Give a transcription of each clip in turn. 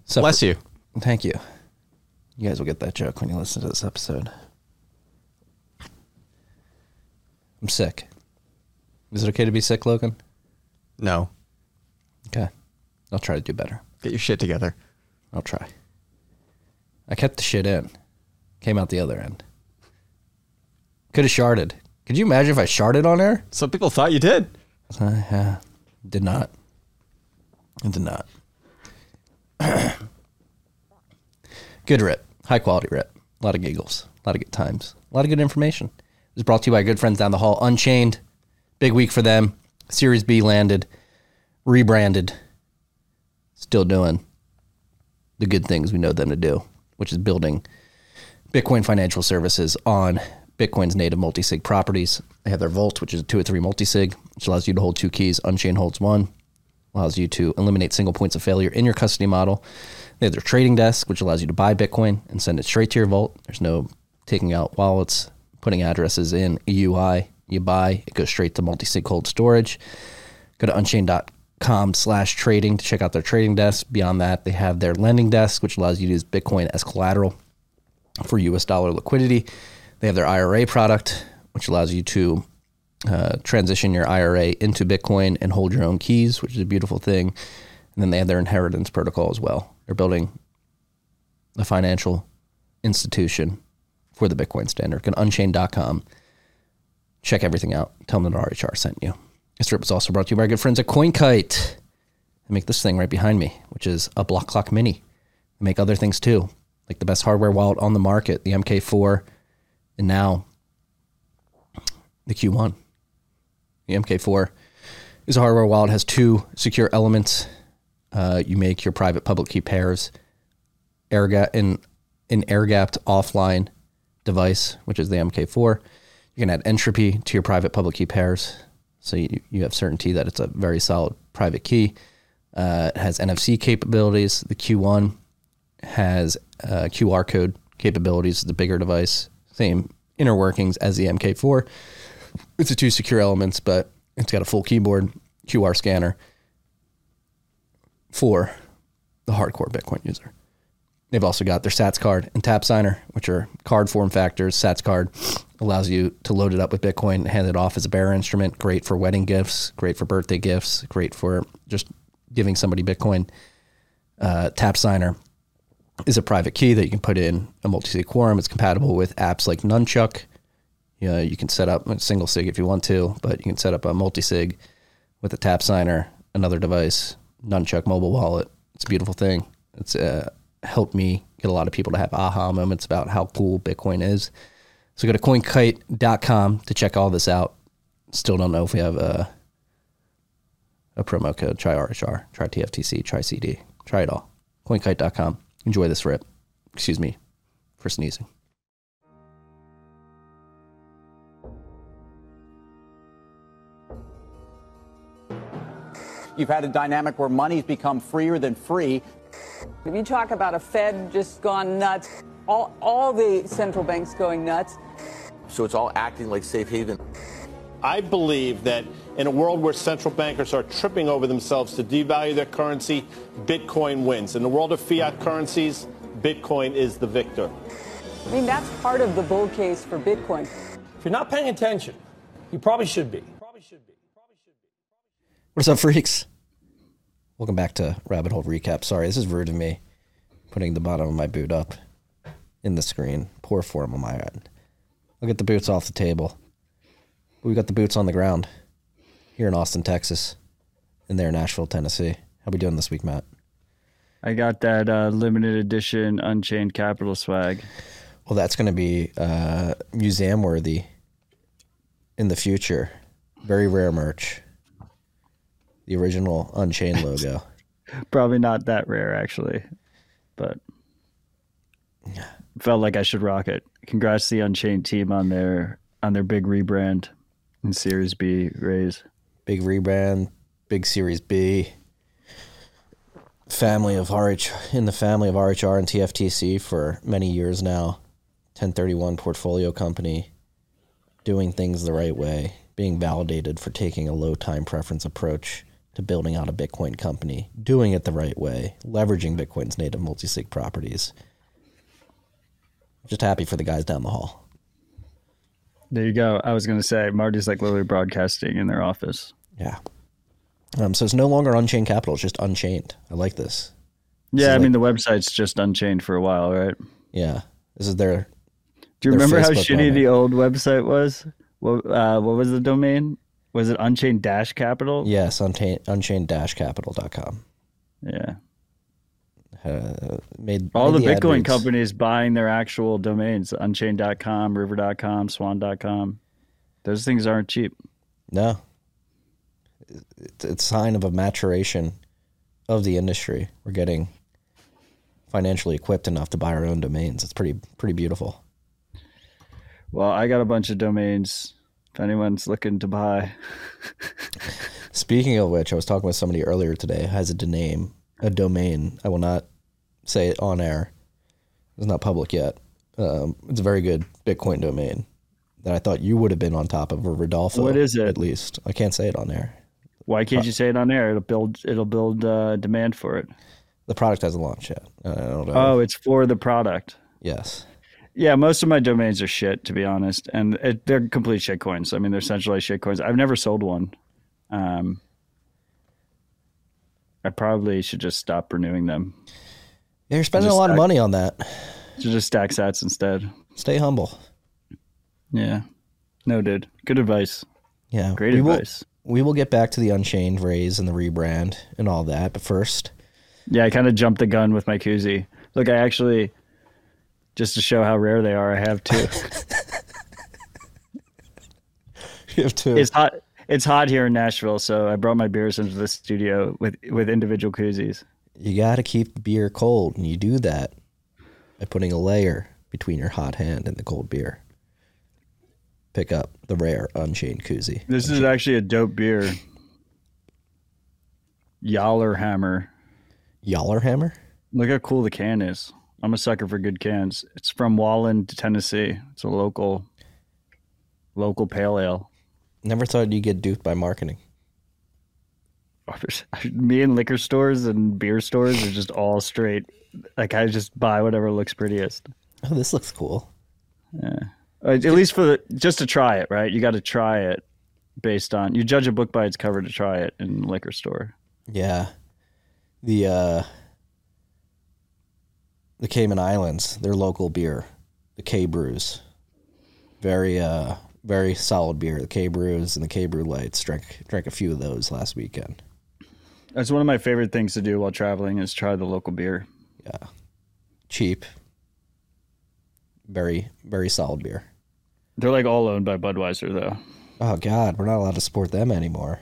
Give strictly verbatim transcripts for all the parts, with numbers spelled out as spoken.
So Bless you. Thank you. You guys will get that joke when you listen to this episode. I'm sick. Is it okay to be sick, Logan? No. Okay. I'll try to do better. Get your shit together. I'll try. I kept the shit in. Came out the other end. Could have sharded. Could you imagine if I sharded on air? Some people thought you did. Uh, yeah. Did not. I did not. Good rip. High quality rip. A lot of giggles. A lot of good times. A lot of good information. It was brought to you by good friends down the hall. Unchained. Big week for them. Series B landed. Rebranded. Still doing the good things we know them to do, which is building Bitcoin financial services on Bitcoin's native multi-sig properties. They have their Vault, which is a two or three multi-sig, which allows you to hold two keys. Unchained holds one. Allows you to eliminate single points of failure in your custody model. They have their trading desk, which allows you to buy Bitcoin and send it straight to your vault. There's no taking out wallets, putting addresses in a U I. You buy, it goes straight to multi-sig cold storage. Go to unchained.com slash trading to check out their trading desk. Beyond that, they have their lending desk, which allows you to use Bitcoin as collateral for U S dollar liquidity. They have their I R A product, which allows you to uh, transition your I R A into Bitcoin and hold your own keys, which is a beautiful thing. And then they have their inheritance protocol as well. They're building a financial institution for the Bitcoin standard. Go to unchained dot com. Check everything out. Tell them that R H R sent you. This trip was also brought to you by our good friends at CoinKite. They make this thing right behind me, which is a block clock mini. They make other things too, like the best hardware wallet on the market, the M K four, and now the Q one. The M K four is a hardware wallet, has two secure elements. Uh, you make your private public key pairs air ga- in an air-gapped offline device, which is the M K four. You can add entropy to your private public key pairs, so you, you have certainty that it's a very solid private key. Uh, it has N F C capabilities. The Q one has uh, Q R code capabilities. The bigger device, same inner workings as the M K four. It's a two secure elements, but it's got a full keyboard, Q R scanner for the hardcore Bitcoin user. They've also got their Sats card and Tap Signer, which are card form factors. Sats card allows you to load it up with Bitcoin and hand it off as a bearer instrument. Great for wedding gifts, great for birthday gifts, great for just giving somebody Bitcoin. Uh, Tap Signer is a private key that you can put in a multi-sig quorum. It's compatible with apps like Nunchuk. You know, you can set up a single sig if you want to, but you can set up a multi-sig with a Tap Signer, another device, Nunchuk mobile wallet. It's a beautiful thing. It's uh, helped me get a lot of people to have aha moments about how cool Bitcoin is. So go to coin kite dot com to check all this out. Still don't know if we have a, a promo code. Try R H R, try T F T C, try C D. Try it all. coin kite dot com. Enjoy this rip. Excuse me for sneezing. You've had a dynamic where money's become freer than free. If you talk about a Fed just gone nuts, all, all the central banks going nuts. So it's all acting like safe haven. I believe that in a world where central bankers are tripping over themselves to devalue their currency, Bitcoin wins. In the world of fiat currencies, Bitcoin is the victor. I mean, that's part of the bull case for Bitcoin. If you're not paying attention, you probably should be. Probably should be. Probably should be. What's up, freaks? Welcome back to Rabbit Hole Recap. Sorry, this is rude of me, putting the bottom of my boot up in the screen. Poor form on my end. I'll get the boots off the table. We got the boots on the ground here in Austin, Texas, and there in Nashville, Tennessee. How we doing this week, Matt? I got that uh, limited edition Unchained Capital swag. Well, that's going to be uh, museum worthy in the future. Very rare merch. The original Unchained logo. Probably not that rare, actually, but felt like I should rock it. Congrats to the Unchained team on their on their big rebrand and Series B raise. Big rebrand, big Series B. Family of R H in the family of R H R and T F T C for many years now. ten thirty-one portfolio company, doing things the right way, being validated for taking a low time preference approach to building out a Bitcoin company, doing it the right way, leveraging Bitcoin's native multi-sig properties. Just happy for the guys down the hall. There you go. I was going to say, Marty's like literally broadcasting in their office. Yeah. Um, so it's no longer Unchained Capital. It's just Unchained. I like this. this Yeah, I like, mean, the website's just Unchained for a while, right? Yeah. This is their Do you their remember how Facebook shitty moment. the old website was? What, uh, what was the domain? Was it Unchained Dash Capital? Yes, unchained, unchained dash capital dot com. Yeah. Uh, made All made the ad Bitcoin reads. companies buying their actual domains, unchained dot com, river dot com, swan dot com. Those things aren't cheap. No. It's it's a sign of a maturation of the industry. We're getting financially equipped enough to buy our own domains. It's pretty pretty beautiful. Well, I got a bunch of domains if anyone's looking to buy. Speaking of which, I was talking with somebody earlier today who has a name, a domain. I will not say it on air. It's not public yet. Um, it's a very good Bitcoin domain that I thought you would have been on top of, or Rodolfo. What is it? At least I can't say it on air. Why can't you say it on air? It'll build it'll build uh, demand for it. The product hasn't launched yet. I don't know. Oh, it's for the product. Yes. Yeah, most of my domains are shit, to be honest, and it, they're complete shit coins. I mean, they're centralized shit coins. I've never sold one. Um, I probably should just stop renewing them. You're spending a Just lot of stack- money on that. Should just stack sats instead. Stay humble. Yeah. No, dude. Good advice. Yeah. Great we advice. Will, we will get back to the Unchained raise and the rebrand and all that, but first, Yeah, I kind of jumped the gun with my koozie. Look, I actually, just to show how rare they are, I have two. you have to. It's hot. It's hot here in Nashville, so I brought my beers into the studio with with individual koozies. You got to keep the beer cold, and you do that by putting a layer between your hot hand and the cold beer. Pick up the rare Unchained koozie. This is actually a dope beer. Yallerhammer. Yallerhammer? Look how cool the can is. I'm a sucker for good cans. It's from Walland, Tennessee. It's a local, local pale ale. Never thought you'd get duped by marketing. Me and liquor stores and beer stores are just all straight. Like, I just buy whatever looks prettiest. Oh, this looks cool. Yeah. At least for the, just to try it, right? You got to try it based on, you judge a book by its cover to try it in the liquor store. Yeah. The uh, the Cayman Islands, their local beer, the K Brews. Very uh, very solid beer. The K Brews and the K Brew Lights. Drank drank a few of those last weekend. That's one of my favorite things to do while traveling is try the local beer. Yeah. Cheap. Very, very solid beer. They're like all owned by Budweiser, though. Oh, God, we're not allowed to support them anymore.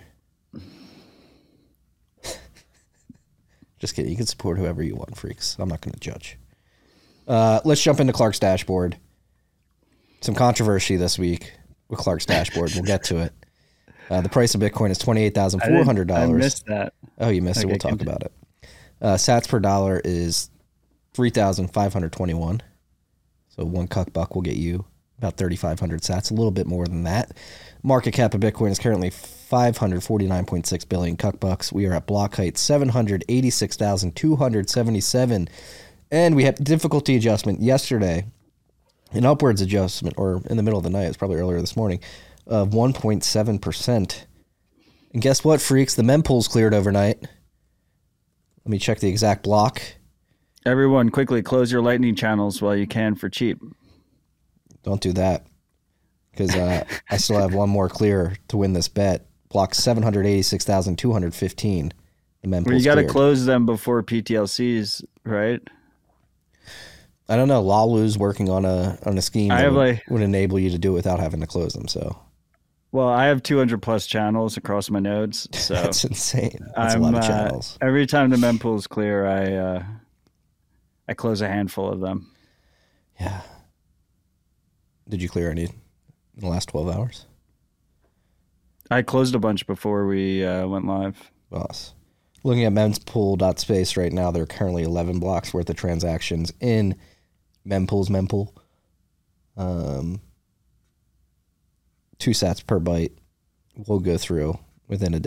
Just kidding. You can support whoever you want, freaks. I'm not going to judge. Uh, let's jump into Clark's dashboard. Some controversy this week with Clark's dashboard. We'll get to it. Uh, the price of Bitcoin is twenty-eight thousand four hundred dollars. I missed that. Oh, you missed Okay, it. We'll talk continue. about it. Uh, sats per dollar is three thousand five hundred twenty-one. So one cuck buck will get you about thirty-five hundred sats, a little bit more than that. Market cap of Bitcoin is currently five hundred forty-nine point six billion cuck bucks. We are at block height seven hundred eighty-six thousand two hundred seventy-seven. And we had difficulty adjustment yesterday, an upwards adjustment, or in the middle of the night, it's probably earlier this morning, of one point seven percent. And guess what, freaks? The mempool's cleared overnight. Let me check the exact block. Everyone, quickly close your lightning channels while you can for cheap. Don't do that, because uh, I still have one more clear to win this bet. Block seven hundred eighty-six thousand two hundred fifteen. The mempool's Well, you got to cleared. close them before P T L Cs, right? I don't know. Lalu's working on a on a scheme I that have, would, like- would enable you to do it without having to close them. So Well, I have two hundred plus channels across my nodes, so that's insane. That's I'm, a lot of uh, channels. every time the mempool is clear, I uh, I close a handful of them. Yeah. Did you clear any in the last twelve hours? I closed a bunch before we uh, went live. Boss. Looking at mempool.space right now, there are currently eleven blocks worth of transactions in mempool's mempool. Um, two sats per byte. We'll go through within a day.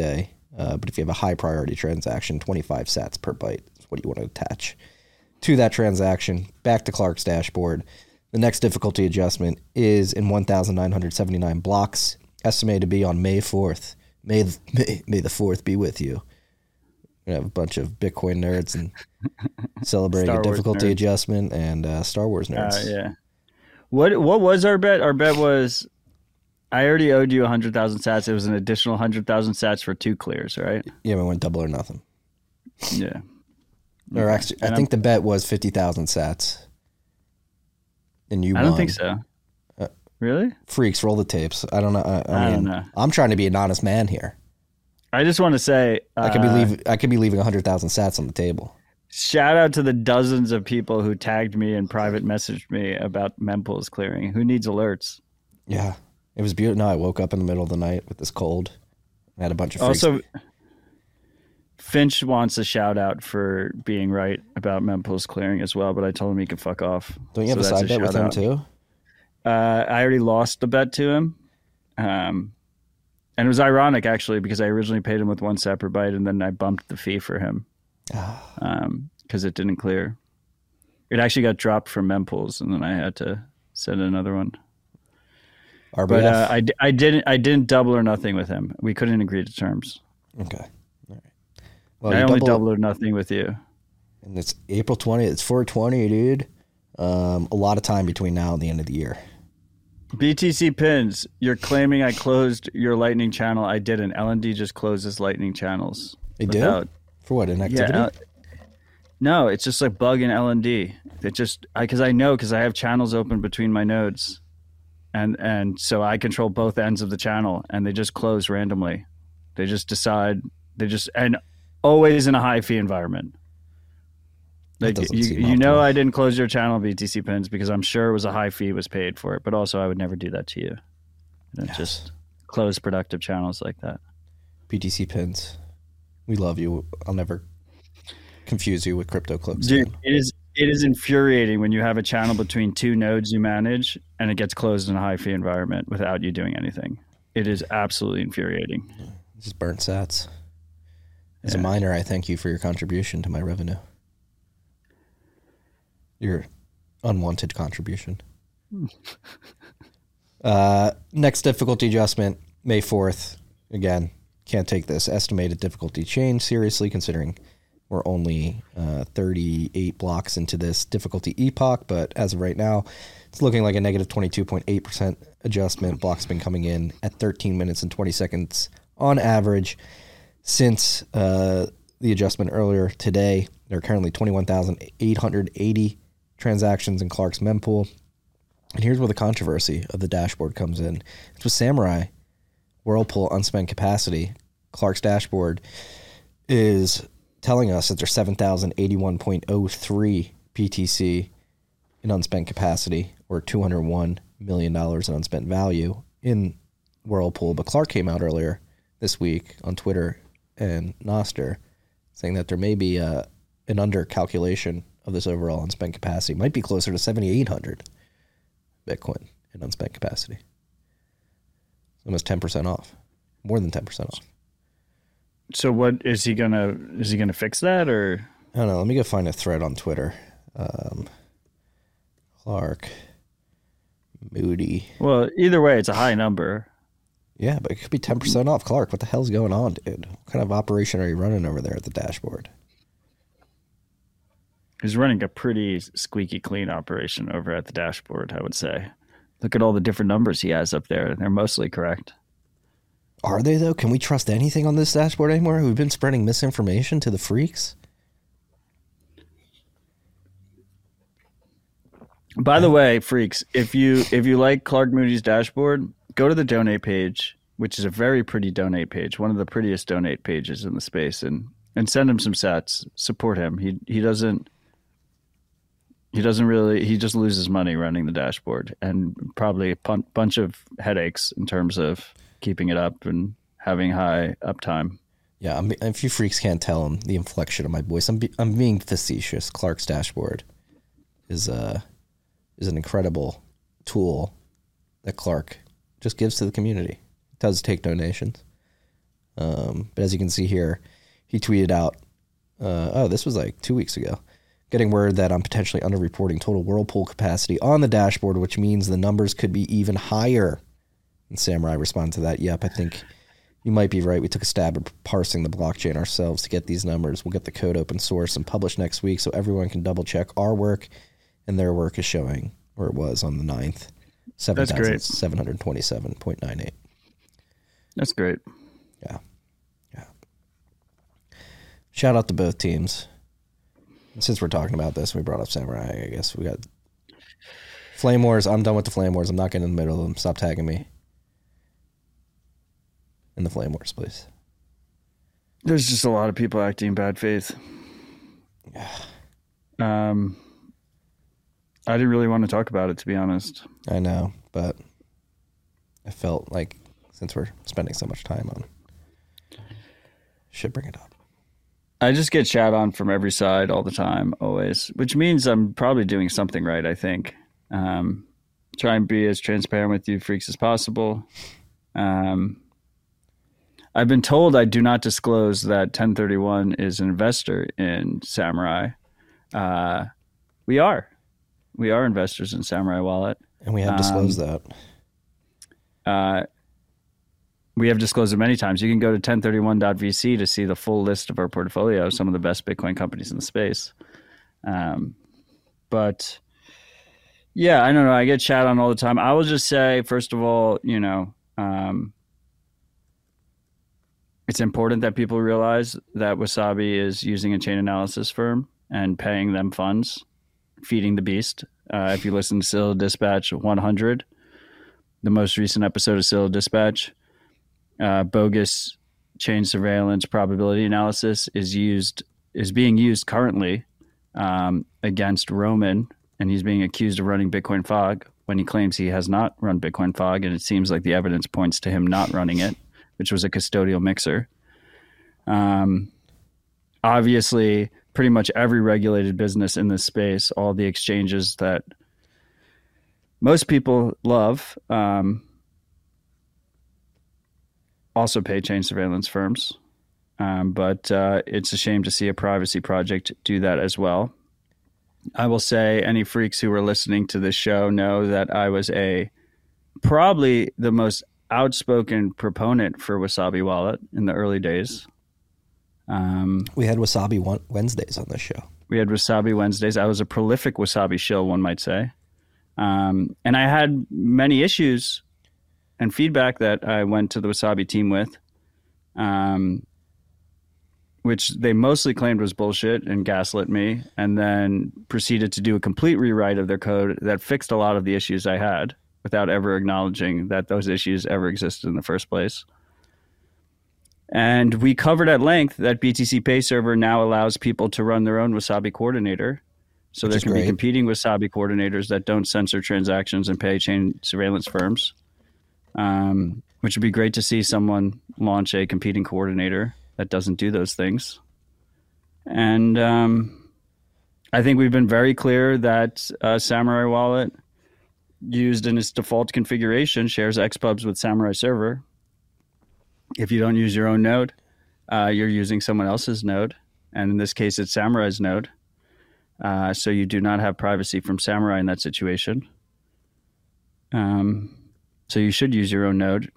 Uh, but if you have a high priority transaction, twenty-five sats per byte is what you want to attach to that transaction. Back to Clark's dashboard. The next difficulty adjustment is in one thousand nine hundred seventy-nine blocks, estimated to be on May fourth. May, May, May the fourth be with you. We have a bunch of Bitcoin nerds and celebrating a difficulty nerds. adjustment and uh, Star Wars nerds. Uh, yeah. What What was our bet? Our bet was, I already owed you one hundred thousand sats. It was an additional one hundred thousand sats for two clears, right? Yeah, we went double or nothing. Yeah. Or actually, I think I'm, the bet was fifty thousand sats. And you I won. don't think so. Uh, really? Freaks, roll the tapes. I don't know. I, I, I mean, don't know. I'm trying to be an honest man here. I just want to say uh, I could be leave, I could be leaving one hundred thousand sats on the table. Shout out to the dozens of people who tagged me and private messaged me about mempools clearing. Who needs alerts? Yeah, it was beautiful. No, I woke up in the middle of the night with this cold. I had a bunch of freaks. Also, Finch wants a shout out for being right about mempools clearing as well, but I told him he could fuck off. Don't you have so a side bet with him out. too? Uh, I already lost the bet to him. Um, and it was ironic actually, because I originally paid him with one separate byte and then I bumped the fee for him. um, because it didn't clear. It actually got dropped from mempools and then I had to send another one. R B F? But uh, I, I didn't I didn't double or nothing with him. We couldn't agree to terms. Okay. All right. Well, I you only double, double or nothing with you. And it's April twentieth. It's four twenty, dude. Um, a lot of time between now and the end of the year. B T C pins, you're claiming I closed your Lightning channel. I didn't. L N D just closes Lightning channels. They without, do? For what, inactivity? Yeah, uh, no, it's just like bug in L N D. It just, because I, I know, because I have channels open between my nodes. And and so I control both ends of the channel, and they just close randomly. They just decide, they just, and always in a high fee environment. Like you, you know, I didn't close your channel B T C pins because I'm sure it was a high fee was paid for it, but also I would never do that to you. You know, yes. Just close productive channels like that. B T C pins, we love you. I'll never confuse you with crypto cloaks. Dude, it is it is infuriating when you have a channel between two nodes you manage and it gets closed in a high fee environment without you doing anything. It is absolutely infuriating. This is burnt sats. As yeah. a miner, I thank you for your contribution to my revenue. Your unwanted contribution. uh, next difficulty adjustment, May fourth. Again, can't take this estimated difficulty change seriously, considering we're only uh, thirty-eight blocks into this difficulty epoch. But as of right now, it's looking like a negative twenty-two point eight percent adjustment. Blocks been coming in at thirteen minutes and twenty seconds on average since uh, the adjustment earlier today. There are currently twenty-one thousand eight hundred eighty transactions in Clark's mempool. And here's where the controversy of the dashboard comes in. It's with Samurai, Whirlpool unspent capacity. Clark's dashboard is telling us that there's seven thousand eighty-one point oh three B T C in unspent capacity, or two hundred one million dollars in unspent value in Whirlpool. But Clark came out earlier this week on Twitter and Nostr saying that there may be a, an under calculation of this overall unspent capacity. Might be closer to seventy-eight hundred Bitcoin in unspent capacity. Almost ten percent off. More than ten percent off. So what is he gonna is he gonna fix that, or I don't know, let me go find a thread on Twitter. Um, Clark Moody. Well, either way, it's a high number. Yeah, but it could be ten percent off. Clark, what the hell's going on, dude? What kind of operation are you running over there at the dashboard? He's running a pretty squeaky clean operation over at the dashboard, I would say. Look at all the different numbers he has up there. They're mostly correct. Are they, though? Can we trust anything on this dashboard anymore? We've been spreading misinformation to the freaks. By the way, freaks, if you if you like Clark Moody's dashboard, go to the donate page, which is a very pretty donate page, one of the prettiest donate pages in the space, and and send him some sats. Support him. He he doesn't he doesn't really he just loses money running the dashboard, and probably a pun- bunch of headaches in terms of keeping it up and having high uptime. Yeah, I'm, if you freaks can't tell him the inflection of my voice, I'm be, I'm being facetious. Clark's dashboard is uh is an incredible tool that Clark just gives to the community. It does take donations. Um, but as you can see here, he tweeted out, uh, oh, this was like two weeks ago, getting word that I'm potentially underreporting total Whirlpool capacity on the dashboard, which means the numbers could be even higher. And Samurai responded to that, yep, I think you might be right. We took a stab at parsing the blockchain ourselves to get these numbers. We'll get the code open source and published next week so everyone can double check our work and their work is showing, or it was on the ninth, seven thousand seven hundred twenty-seven point nine eight. That's great. Yeah. Yeah. Shout out to both teams. And since we're talking about this, we brought up Samurai, I guess we got Flame Wars. I'm done with the Flame Wars. I'm not getting in the middle of them. Stop tagging me in the Flame Wars, please. There's just a lot of people acting in bad faith. Yeah. Um, I didn't really want to talk about it, to be honest. I know, but I felt like since we're spending so much time on it, should bring it up. I just get shat on from every side all the time, always, which means I'm probably doing something right, I think. Um, try and be as transparent with you freaks as possible. Um, I've been told I do not disclose that ten thirty-one is an investor in Samurai. Uh, we are. We are investors in Samurai Wallet. And we have disclosed um, that. Uh, we have disclosed it many times. You can go to ten thirty-one dot V C to see the full list of our portfolio, some of the best Bitcoin companies in the space. Um, but yeah, I don't know. I get chat on all the time. I will just say, first of all, you know, um, it's important that people realize that Wasabi is using a chain analysis firm and paying them funds, feeding the beast. Uh, if you listen to Citadel Dispatch one hundred, the most recent episode of Citadel Dispatch, uh, bogus chain surveillance probability analysis is used is being used currently um, against Roman, and he's being accused of running Bitcoin Fog when he claims he has not run Bitcoin Fog, and it seems like the evidence points to him not running it, which was a custodial mixer. Um, obviously, pretty much every regulated business in this space, all the exchanges that most people love, um, also pay chain surveillance firms. Um, but uh, it's a shame to see a privacy project do that as well. I will say any freaks who were listening to this show know that I was a probably the most outspoken proponent for Wasabi Wallet in the early days. Um, we had Wasabi Wednesdays on this show. We had Wasabi Wednesdays. I was a prolific Wasabi shill, one might say. Um, and I had many issues and feedback that I went to the Wasabi team with, um, which they mostly claimed was bullshit and gaslit me, and then proceeded to do a complete rewrite of their code that fixed a lot of the issues I had without ever acknowledging that those issues ever existed in the first place. And we covered at length that B T C Pay Server now allows people to run their own Wasabi coordinator. So Which there is can great. be competing Wasabi coordinators that don't censor transactions and pay chain surveillance firms, um, which would be great to see someone launch a competing coordinator that doesn't do those things. And um, I think we've been very clear that uh, Samurai Wallet, used in its default configuration, shares X pubs with Samurai Server. If you don't use your own node, uh, you're using someone else's node. And in this case, it's Samurai's node. Uh, so you do not have privacy from Samurai in that situation. Um, so you should use your own node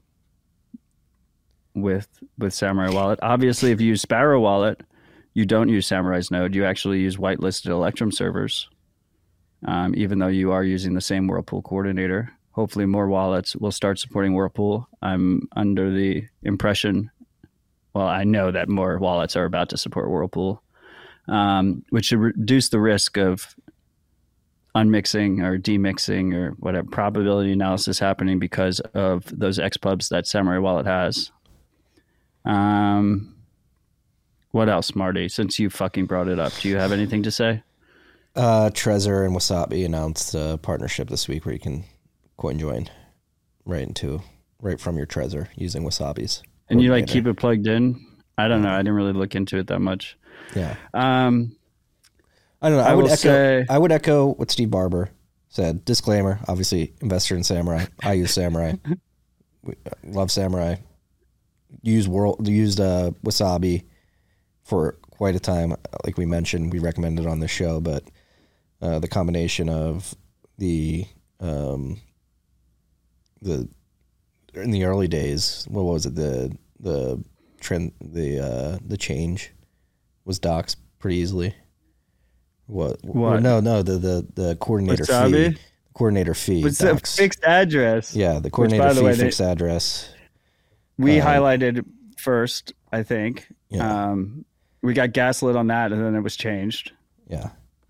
with with Samurai Wallet. Obviously, if you use Sparrow Wallet, you don't use Samurai's node. You actually use whitelisted Electrum servers, um, even though you are using the same Whirlpool coordinator. Hopefully more wallets will start supporting Whirlpool. I'm under the impression, well, I know that more wallets are about to support Whirlpool, um, which should reduce the risk of unmixing or demixing or whatever probability analysis happening because of those X pubs that Samurai Wallet has. Um, what else, Marty? Since you fucking brought it up, do you have anything to say? Uh, Trezor and Wasabi announced a partnership this week where you can coin join right into right from your Trezor using Wasabi's. And you like keep it plugged in? I don't know. I didn't really look into it that much. Yeah. Um, I don't know. I, I would will echo. say- I would echo what Steve Barber said. Disclaimer: obviously, investor in Samurai. I use Samurai. We love Samurai. used world used uh, Wasabi for quite a time. Like we mentioned, we recommended on the show, but uh, the combination of the um, the in the early days, what was it? The the trend, the uh, the change was doxed pretty easily. What? What? No, no. The the the coordinator Wasabi? fee. Coordinator fee. It's a doxed. fixed address. Yeah, the Which, coordinator by the fee, way, they- fixed address. We Uh, highlighted first, I think. Yeah. Um, we got gaslit on that, and then it was changed. Yeah.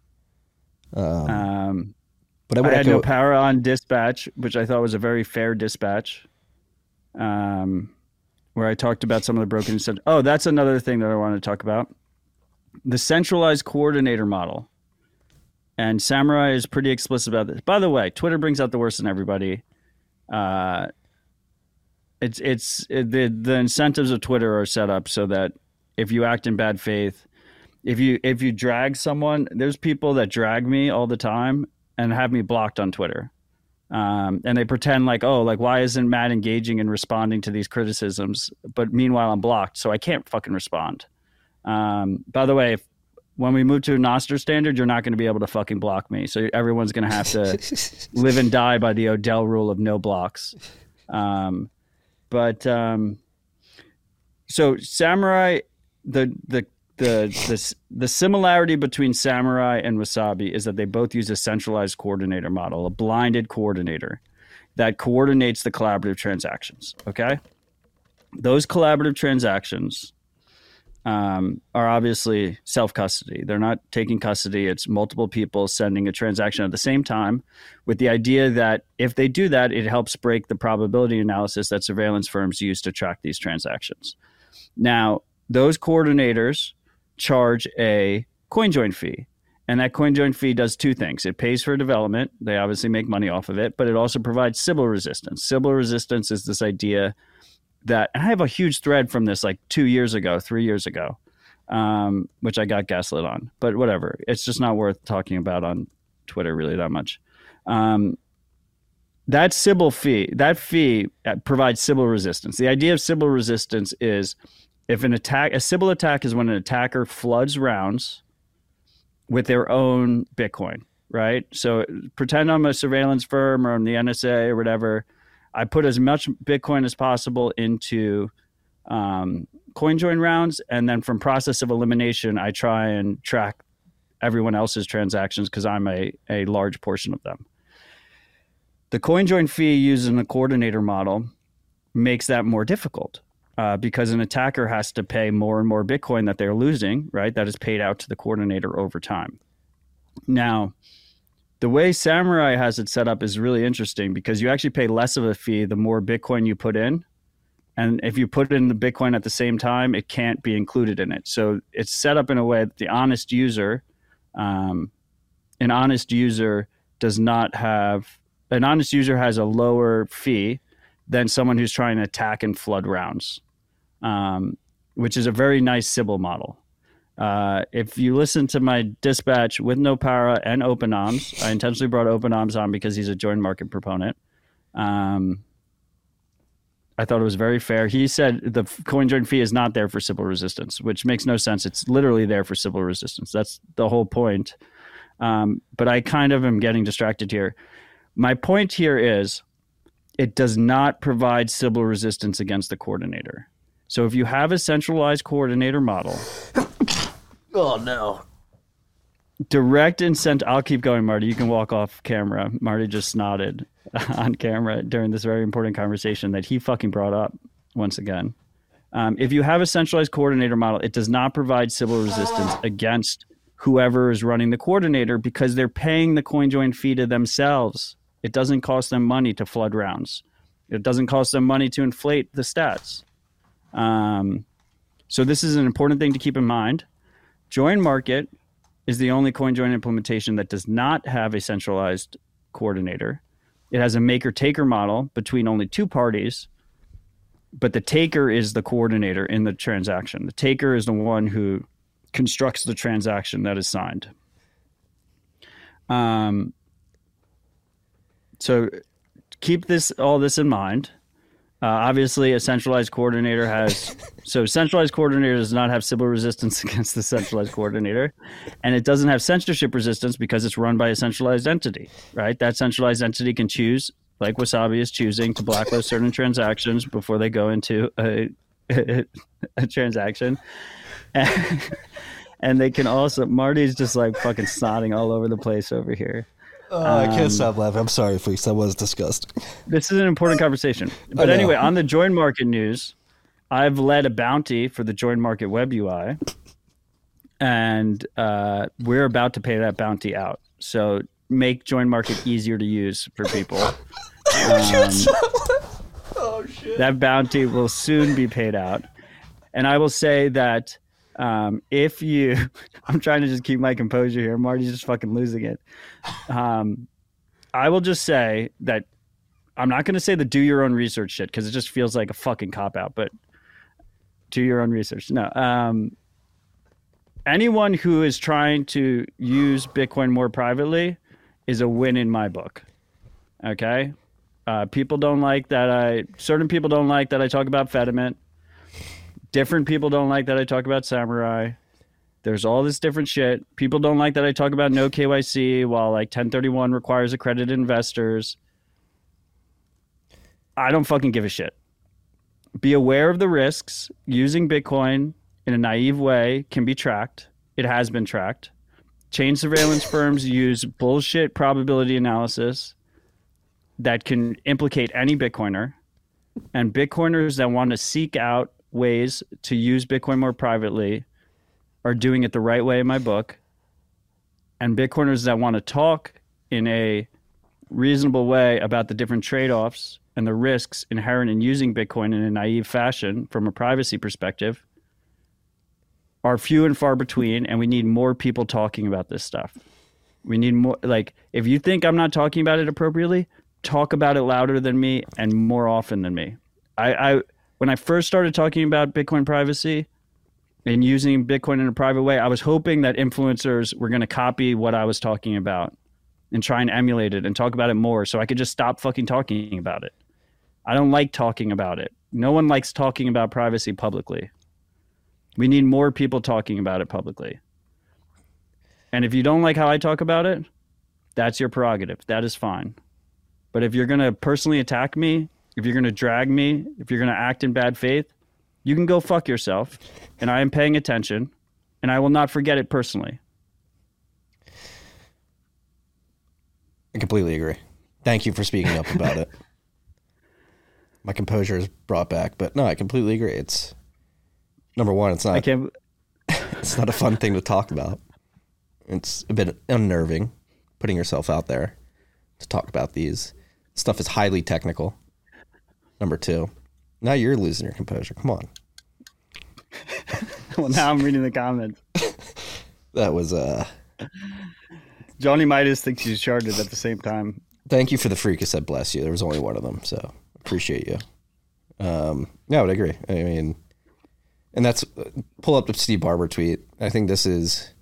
Um, But I I would had echo. no power on dispatch, which I thought was a very fair dispatch. Um, where I talked about some of the broken. Said, oh, that's another thing that I wanted to talk about. The centralized coordinator model. And Samurai is pretty explicit about this. By the way, Twitter brings out the worst in everybody. Uh, it's it's it, the the incentives of Twitter are set up so that if you act in bad faith, if you if you drag someone, there's people that drag me all the time and have me blocked on Twitter. Um, and they pretend like, oh, like, why isn't Matt engaging and responding to these criticisms? But meanwhile, I'm blocked, so I can't fucking respond. Um, by the way, if, when we move to a Nostr standard, you're not going to be able to fucking block me. So everyone's going to have to live and die by the Odell rule of no blocks. Um, but um, so Samurai, the the the the the similarity between Samurai and Wasabi is that they both use a centralized coordinator model, a blinded coordinator that coordinates the collaborative transactions. Okay, those collaborative transactions um, are obviously self-custody. They're not taking custody. It's multiple people sending a transaction at the same time with the idea that if they do that, it helps break the probability analysis that surveillance firms use to track these transactions. Now, those coordinators charge a CoinJoin fee. And that CoinJoin fee does two things. It pays for development. They obviously make money off of it, but it also provides Sybil resistance. Sybil resistance is this idea that, and I have a huge thread from this like two years ago, three years ago, um, which I got gaslit on, but whatever. It's just not worth talking about on Twitter really that much. Um, that Sybil fee, that fee provides Sybil resistance. The idea of Sybil resistance is if an attack, a Sybil attack is when an attacker floods rounds with their own Bitcoin, right? So pretend I'm a surveillance firm or I'm the N S A or whatever. I put as much Bitcoin as possible into um, CoinJoin rounds, and then from process of elimination, I try and track everyone else's transactions because I'm a, a large portion of them. The CoinJoin fee used in the coordinator model makes that more difficult. Uh, because an attacker has to pay more and more Bitcoin that they're losing, right? That is paid out to the coordinator over time. Now, the way Samurai has it set up is really interesting because you actually pay less of a fee the more Bitcoin you put in. And if you put in the Bitcoin at the same time, it can't be included in it. So it's set up in a way that the honest user, um, an honest user does not have, an honest user has a lower fee than someone who's trying to attack and flood rounds, um, which is a very nice Sybil model. Uh, if you listen to my dispatch with Nopara and OpenOms, I intentionally brought OpenOms on because he's a joint market proponent. Um, I thought it was very fair. He said the CoinJoin fee is not there for Sybil resistance, which makes no sense. It's literally there for Sybil resistance. That's the whole point. Um, but I kind of am getting distracted here. My point here is, it does not provide Sybil resistance against the coordinator. So if you have a centralized coordinator model, Oh no! direct incentive. I'll keep going, Marty. You can walk off camera. Marty just nodded on camera during this very important conversation that he fucking brought up once again. Um, if you have a centralized coordinator model, it does not provide Sybil resistance against whoever is running the coordinator because they're paying the CoinJoin fee to themselves. It doesn't cost them money to flood rounds. It doesn't cost them money to inflate the stats. Um, so this is an important thing to keep in mind. Join Market is the only CoinJoin implementation that does not have a centralized coordinator. It has a maker-taker model between only two parties, but the taker is the coordinator in the transaction. The taker is the one who constructs the transaction that is signed. Um, so keep this all this in mind. Uh, obviously, a centralized coordinator has so centralized coordinator does not have Sybil resistance against the centralized coordinator, and it doesn't have censorship resistance because it's run by a centralized entity, right? That centralized entity can choose, like Wasabi is choosing, to blacklist certain transactions before they go into a, a, a transaction, and, and they can also. Marty's just like fucking snotting all over the place over here. Oh, I can't stop laughing. I'm sorry, freaks. That was disgusting. This is an important conversation. But anyway, on the Join Market news, I've led a bounty for the Join Market web U I, and uh, we're about to pay that bounty out. So make Join Market easier to use for people. Um, oh, shit. That bounty will soon be paid out. And I will say that um, if you... I'm trying to just keep my composure here. Marty's just fucking losing it. Um, I will just say that I'm not going to say the do your own research shit because it just feels like a fucking cop out, but do your own research. No. Um, anyone who is trying to use Bitcoin more privately is a win in my book. Okay? Uh, people don't like that I, certain people don't like that I talk about Fedimint. Different people don't like that I talk about Samurai. There's all this different shit. People don't like that I talk about no K Y C while like ten thirty-one requires accredited investors. I don't fucking give a shit. Be aware of the risks. Using Bitcoin in a naive way can be tracked. It has been tracked. Chain surveillance firms use bullshit probability analysis that can implicate any Bitcoiner. And Bitcoiners that want to seek out ways to use Bitcoin more privately are doing it the right way in my book. And Bitcoiners that want to talk in a reasonable way about the different trade-offs and the risks inherent in using Bitcoin in a naive fashion from a privacy perspective are few and far between, and we need more people talking about this stuff. We need more, like, if you think I'm not talking about it appropriately, talk about it louder than me and more often than me. I, I when I first started talking about Bitcoin privacy and using Bitcoin in a private way, I was hoping that influencers were going to copy what I was talking about and try and emulate it and talk about it more so I could just stop fucking talking about it. I don't like talking about it. No one likes talking about privacy publicly. We need more people talking about it publicly. And if you don't like how I talk about it, that's your prerogative. That is fine. But if you're going to personally attack me, if you're going to drag me, if you're going to act in bad faith, you can go fuck yourself, and I am paying attention, and I will not forget it personally. I completely agree. Thank you for speaking up about it. My composure is brought back, but no, I completely agree. It's number one. It's not. I can't. It's not a fun thing to talk about. It's a bit unnerving, putting yourself out there to talk about these. Stuff is highly technical. Number two. Now you're losing your composure. Come on. Well, now I'm reading the comments. That was uh Johnny Midas thinks he's charted at the same time. Thank you for the freak who said bless you. There was only one of them, so appreciate you. Um, yeah, I would agree. I mean, and that's pull up the Steve Barber tweet. I think this is.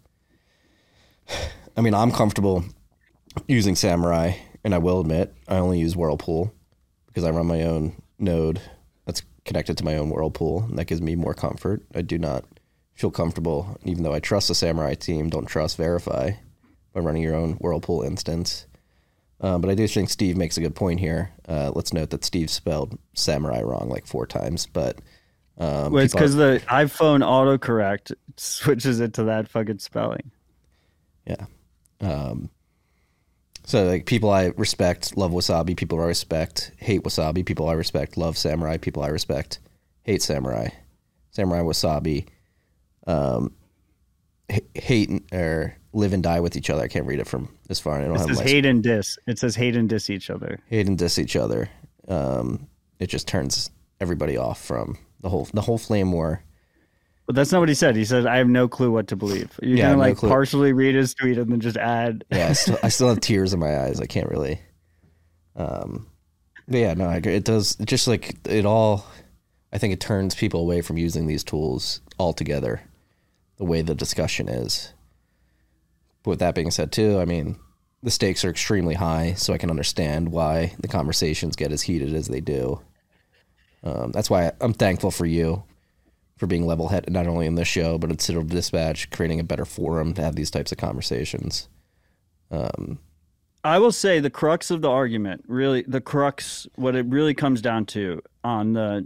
I mean, I'm comfortable using Samurai, and I will admit I only use Whirlpool because I run my own node that's connected to my own Whirlpool, and that gives me more comfort. I do not feel comfortable, even though I trust the Samurai team, don't trust Verify by running your own Whirlpool instance. Uh, but I do think Steve makes a good point here. Uh, let's note that Steve spelled Samurai wrong like four times, but um, well, it's because are, the iPhone autocorrect switches it to that fucking spelling. Yeah. Um, so like people I respect love Wasabi. People I respect hate Wasabi. People I respect love Samurai. People I respect hate Samurai. Samurai Wasabi. Um, h- hate or live and die with each other. I can't read it from this far. I don't it have says my hate and diss. It says hate and diss each other. Hate and diss each other. Um, it just turns everybody off from the whole the whole flame war. But that's not what he said. He said, I have no clue what to believe. You're Yeah, going to no like clue. partially read his tweet and then just add. Yeah, I still, I still have tears in my eyes. I can't really. Um, but yeah, no, I agree. It does. It just like it all. I think it turns people away from using these tools altogether. The way the discussion is. But with that being said, too, I mean, the stakes are extremely high, so I can understand why the conversations get as heated as they do. Um, that's why I'm thankful for you for being level-headed, not only in this show, but at Citadel Dispatch, creating a better forum to have these types of conversations. Um, I will say the crux of the argument, really, the crux, what it really comes down to on the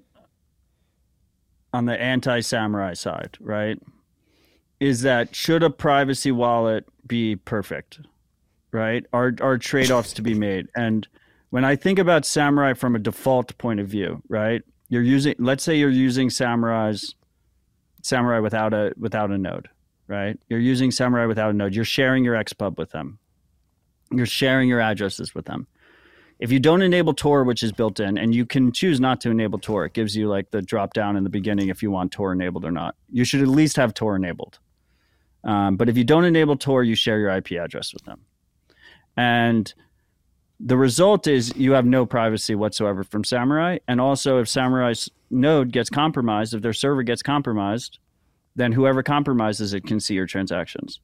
on the anti-samurai side, right, is that should a privacy wallet be perfect, right? Are are trade-offs to be made? And when I think about Samurai from a default point of view, right, you're using, let's say you're using Samurai's Samurai without a without a node, right? You're using Samurai without a node. You're sharing your X pub with them. You're sharing your addresses with them. If you don't enable Tor, which is built in, and you can choose not to enable Tor, it gives you like the drop down in the beginning if you want Tor enabled or not. You should at least have Tor enabled. Um, but if you don't enable Tor, you share your I P address with them. And the result is you have no privacy whatsoever from Samurai. And also if Samurai's node gets compromised, if their server gets compromised, then whoever compromises it can see your transactions.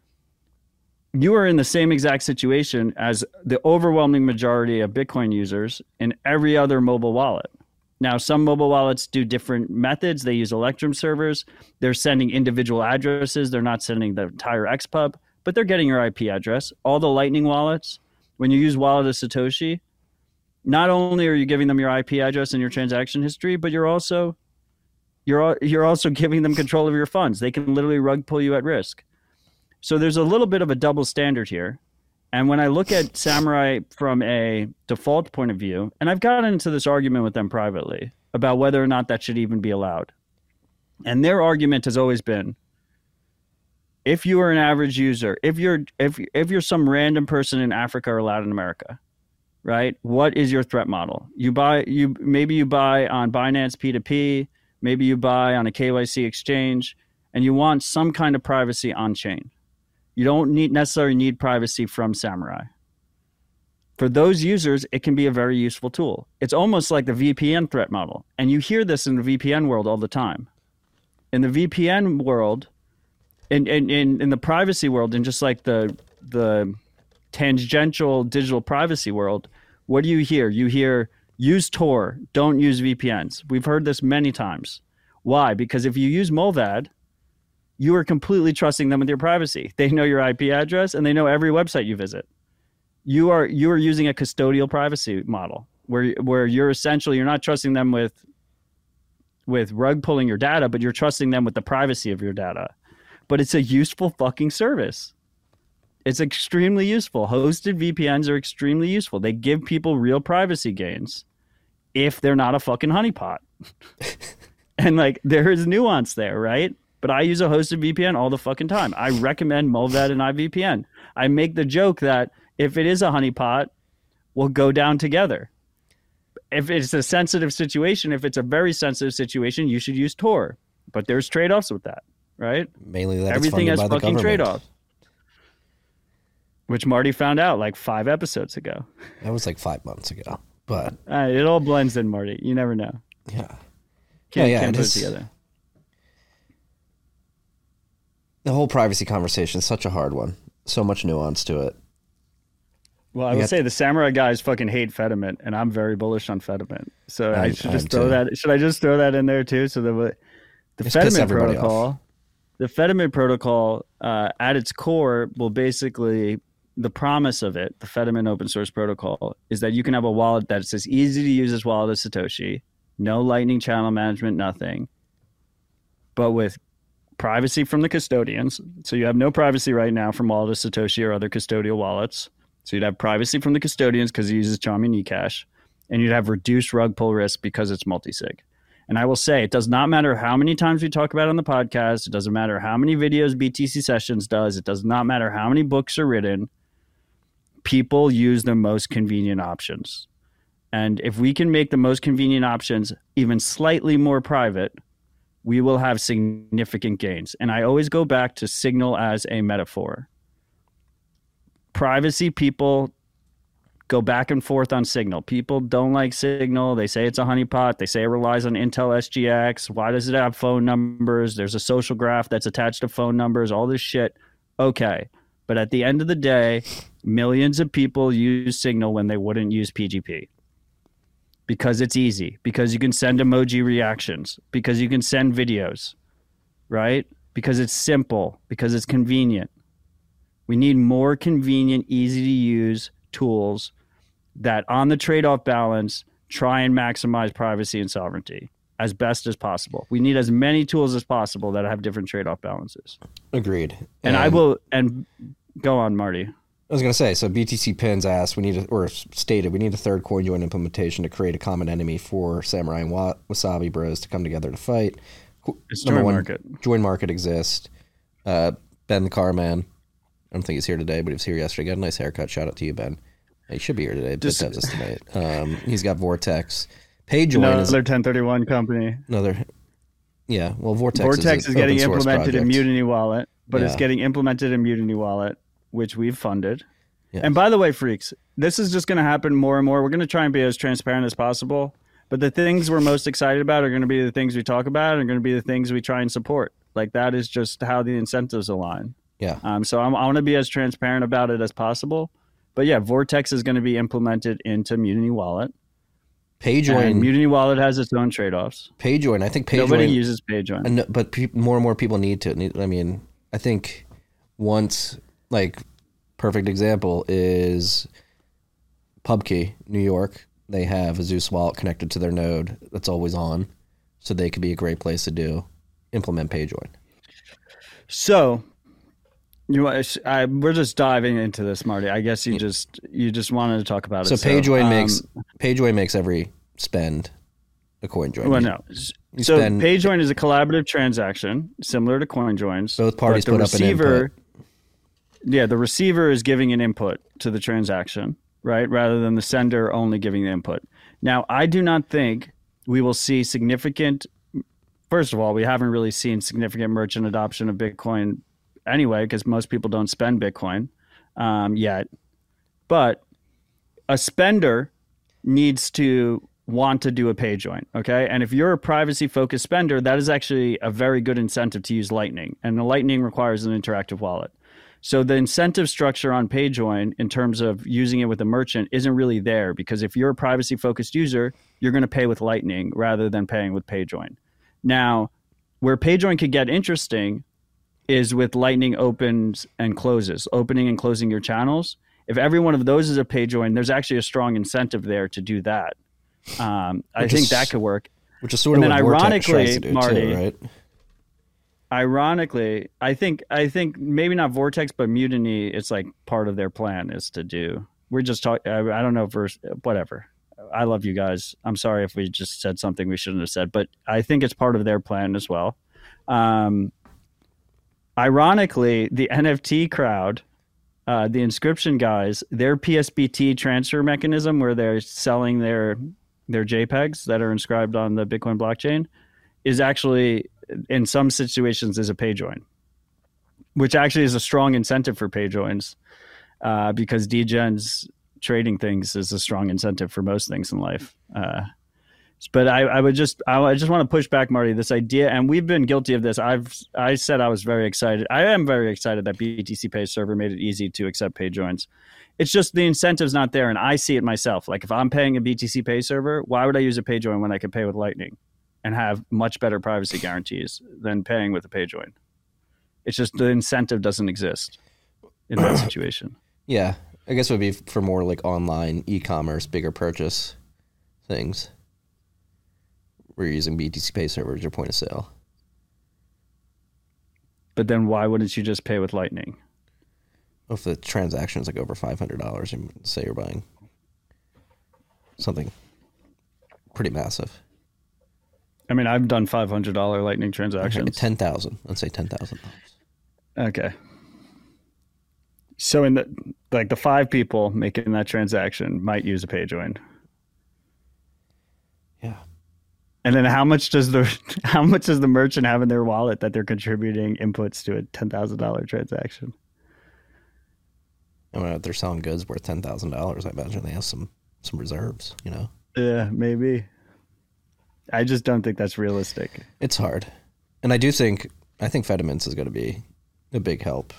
You are in the same exact situation as the overwhelming majority of Bitcoin users in every other mobile wallet. Now, some mobile wallets do different methods. They use Electrum servers. They're sending individual addresses. They're not sending the entire X pub, but they're getting your I P address. All the Lightning wallets, when you use Wallet of Satoshi, not only are you giving them your I P address and your transaction history, but you're also you're you're also giving them control of your funds. They can literally rug pull you at risk. So there's a little bit of a double standard here. And when I look at Samurai from a default point of view, and I've gotten into this argument with them privately about whether or not that should even be allowed. And their argument has always been, if you are an average user, if you're if if you're some random person in Africa or Latin America, right? What is your threat model? You buy you maybe you buy on Binance P two P, maybe you buy on a K Y C exchange, and you want some kind of privacy on chain. You don't need necessarily need privacy from Samurai. For those users, it can be a very useful tool. It's almost like the V P N threat model. And you hear this in the V P N world all the time. In the V P N world, in in, in, in the privacy world, and just like the the tangential digital privacy world, what do you hear? You hear, use Tor, don't use V P Ns. We've heard this many times. Why? Because if you use Mullvad, you are completely trusting them with your privacy. They know your I P address and they know every website you visit. You are you are using a custodial privacy model where where you're essentially you're not trusting them with with rug pulling your data, but you're trusting them with the privacy of your data. But it's a useful fucking service. It's extremely useful. Hosted V P Ns are extremely useful. They give people real privacy gains if they're not a fucking honeypot. And like there is nuance there, right? But I use a hosted V P N all the fucking time. I recommend Mullvad and iVPN. I make the joke that if it is a honeypot, we'll go down together. If it's a sensitive situation, if it's a very sensitive situation, you should use Tor. But there's trade-offs with that, right? Mainly that everything has by fucking the trade-offs. Which Marty found out like five episodes ago. That was like five months ago. But uh, it all blends in, Marty. You never know. Yeah. Can't, yeah, yeah, can't it put is, it together. The whole privacy conversation is such a hard one. So much nuance to it. Well, I You will got- say the Samurai guys fucking hate Fedimint, and I'm very bullish on Fedimint. So I I'm- should just I'm throw too. that. Should I just throw that in there too? So that we- the Just piss Fedimint everybody protocol, off. the Fedimint protocol, uh, at its core, will basically the promise of it, the Fedimint open source protocol, is that you can have a wallet that's as easy to use as Wallet of Satoshi, no Lightning channel management, nothing, but with privacy from the custodians. So you have no privacy right now from Wallet of Satoshi or other custodial wallets. So you'd have privacy from the custodians because it uses Chaumian eCash, and you'd have reduced rug pull risk because it's multi-sig. And I will say, it does not matter how many times we talk about it on the podcast. It doesn't matter how many videos B T C Sessions does. It does not matter how many books are written. People use the most convenient options. And if we can make the most convenient options even slightly more private, we will have significant gains. And I always go back to Signal as a metaphor. Privacy people go back and forth on Signal. People don't like Signal. They say it's a honeypot. They say it relies on Intel S G X. Why does it have phone numbers? There's a social graph that's attached to phone numbers, all this shit. Okay. But at the end of the day, millions of people use Signal when they wouldn't use P G P. because it's easy, because you can send emoji reactions, because you can send videos, right? Because it's simple, because it's convenient. We need more convenient, easy to use tools that on the trade-off balance try and maximize privacy and sovereignty as best as possible. We need as many tools as possible that have different trade-off balances. Agreed. And, and I will, and go on, Marty. I was going to say, so B T C Pins asked, we need, a, or stated, we need a third CoinJoin implementation to create a common enemy for Samurai and Wa- Wasabi Bros to come together to fight. It's Number Join one, Market. Join Market exists. Uh, Ben the Carman, I don't think he's here today, but he was here yesterday. Got a nice haircut. Shout out to you, Ben. He should be here today. Just has us tonight. Um, he's got Vortex. PayJoin another is another ten thirty-one company. Another, yeah. Well, Vortex, Vortex is, is getting implemented project. in Mutiny Wallet, but yeah. it's getting implemented in Mutiny Wallet, which we've funded. Yes. And by the way, freaks, this is just going to happen more and more. We're going to try and be as transparent as possible. But the things we're most excited about are going to be the things we talk about, and are going to be the things we try and support. Like that is just how the incentives align. Yeah. Um. So I'm, I want to be as transparent about it as possible. But yeah, Vortex is going to be implemented into Mutiny Wallet. PayJoin. And Mutiny Wallet has its own trade-offs. PayJoin. I think PayJoin. Nobody uses PayJoin. And, but pe- more and more people need to. Need, I mean, I think once, like, perfect example is PubKey, New York. They have a Zeus wallet connected to their node that's always on. So they could be a great place to do, implement PayJoin. So, you, I, we're just diving into this, Marty. I guess you yeah. just you just wanted to talk about so it. PayJoin so PayJoin makes um, PayJoin makes every spend a CoinJoin. Well, no. You so spend, PayJoin is a collaborative transaction similar to CoinJoins. Both parties the put receiver, up an input. Yeah, the receiver is giving an input to the transaction, right? Rather than the sender only giving the input. Now, I do not think we will see significant. First of all, we haven't really seen significant merchant adoption of Bitcoin anyway, because most people don't spend Bitcoin um, yet. But a spender needs to want to do a PayJoin, okay? And if you're a privacy-focused spender, that is actually a very good incentive to use Lightning. And the Lightning requires an interactive wallet. So the incentive structure on PayJoin in terms of using it with a merchant isn't really there, because if you're a privacy-focused user, you're going to pay with Lightning rather than paying with PayJoin. Now, where PayJoin could get interesting is with Lightning opens and closes, opening and closing your channels. If every one of those is a PayJoin, there's actually a strong incentive there to do that. Um, I which think is, that could work. Which is sort of and what then Vortex ironically, tries to do Marty, too, right? Ironically, I think I think maybe not Vortex, but Mutiny, it's like part of their plan is to do. We're just talking. I, I don't know if we're whatever. I love you guys. I'm sorry if we just said something we shouldn't have said, but I think it's part of their plan as well. Um, ironically, the N F T crowd, uh, the inscription guys, their P S B T transfer mechanism where they're selling their their JPEGs that are inscribed on the Bitcoin blockchain is actually, in some situations, is a PayJoin, which actually is a strong incentive for PayJoins uh, because Degen's trading things is a strong incentive for most things in life. Uh, but I, I would just, I, I just want to push back, Marty, this idea, and we've been guilty of this. I've, I said I was very excited. I am very excited that B T C Pay server made it easy to accept PayJoins. It's just the incentive's not there, and I see it myself. Like if I'm paying a B T C Pay server, why would I use a PayJoin when I could pay with Lightning and have much better privacy guarantees than paying with a PayJoin? It's just the incentive doesn't exist in that situation. Yeah. I guess it would be for more like online e-commerce, bigger purchase things. We're using B T C Pay servers or point of sale. But then why wouldn't you just pay with Lightning? Well, if the transaction is like over five hundred dollars, and say you're buying something pretty massive. I mean, I've done five hundred dollars Lightning transactions. ten thousand dollars. Let's say ten thousand dollars. Okay. So in the like the five people making that transaction might use a PayJoin. Yeah. And then how much does the how much does the merchant have in their wallet that they're contributing inputs to a ten thousand dollars transaction? I mean, if they're selling goods worth ten thousand dollars, I imagine they have some some reserves, you know. Yeah, maybe. I just don't think that's realistic. It's hard. And I do think I think Fediments is going to be a big help.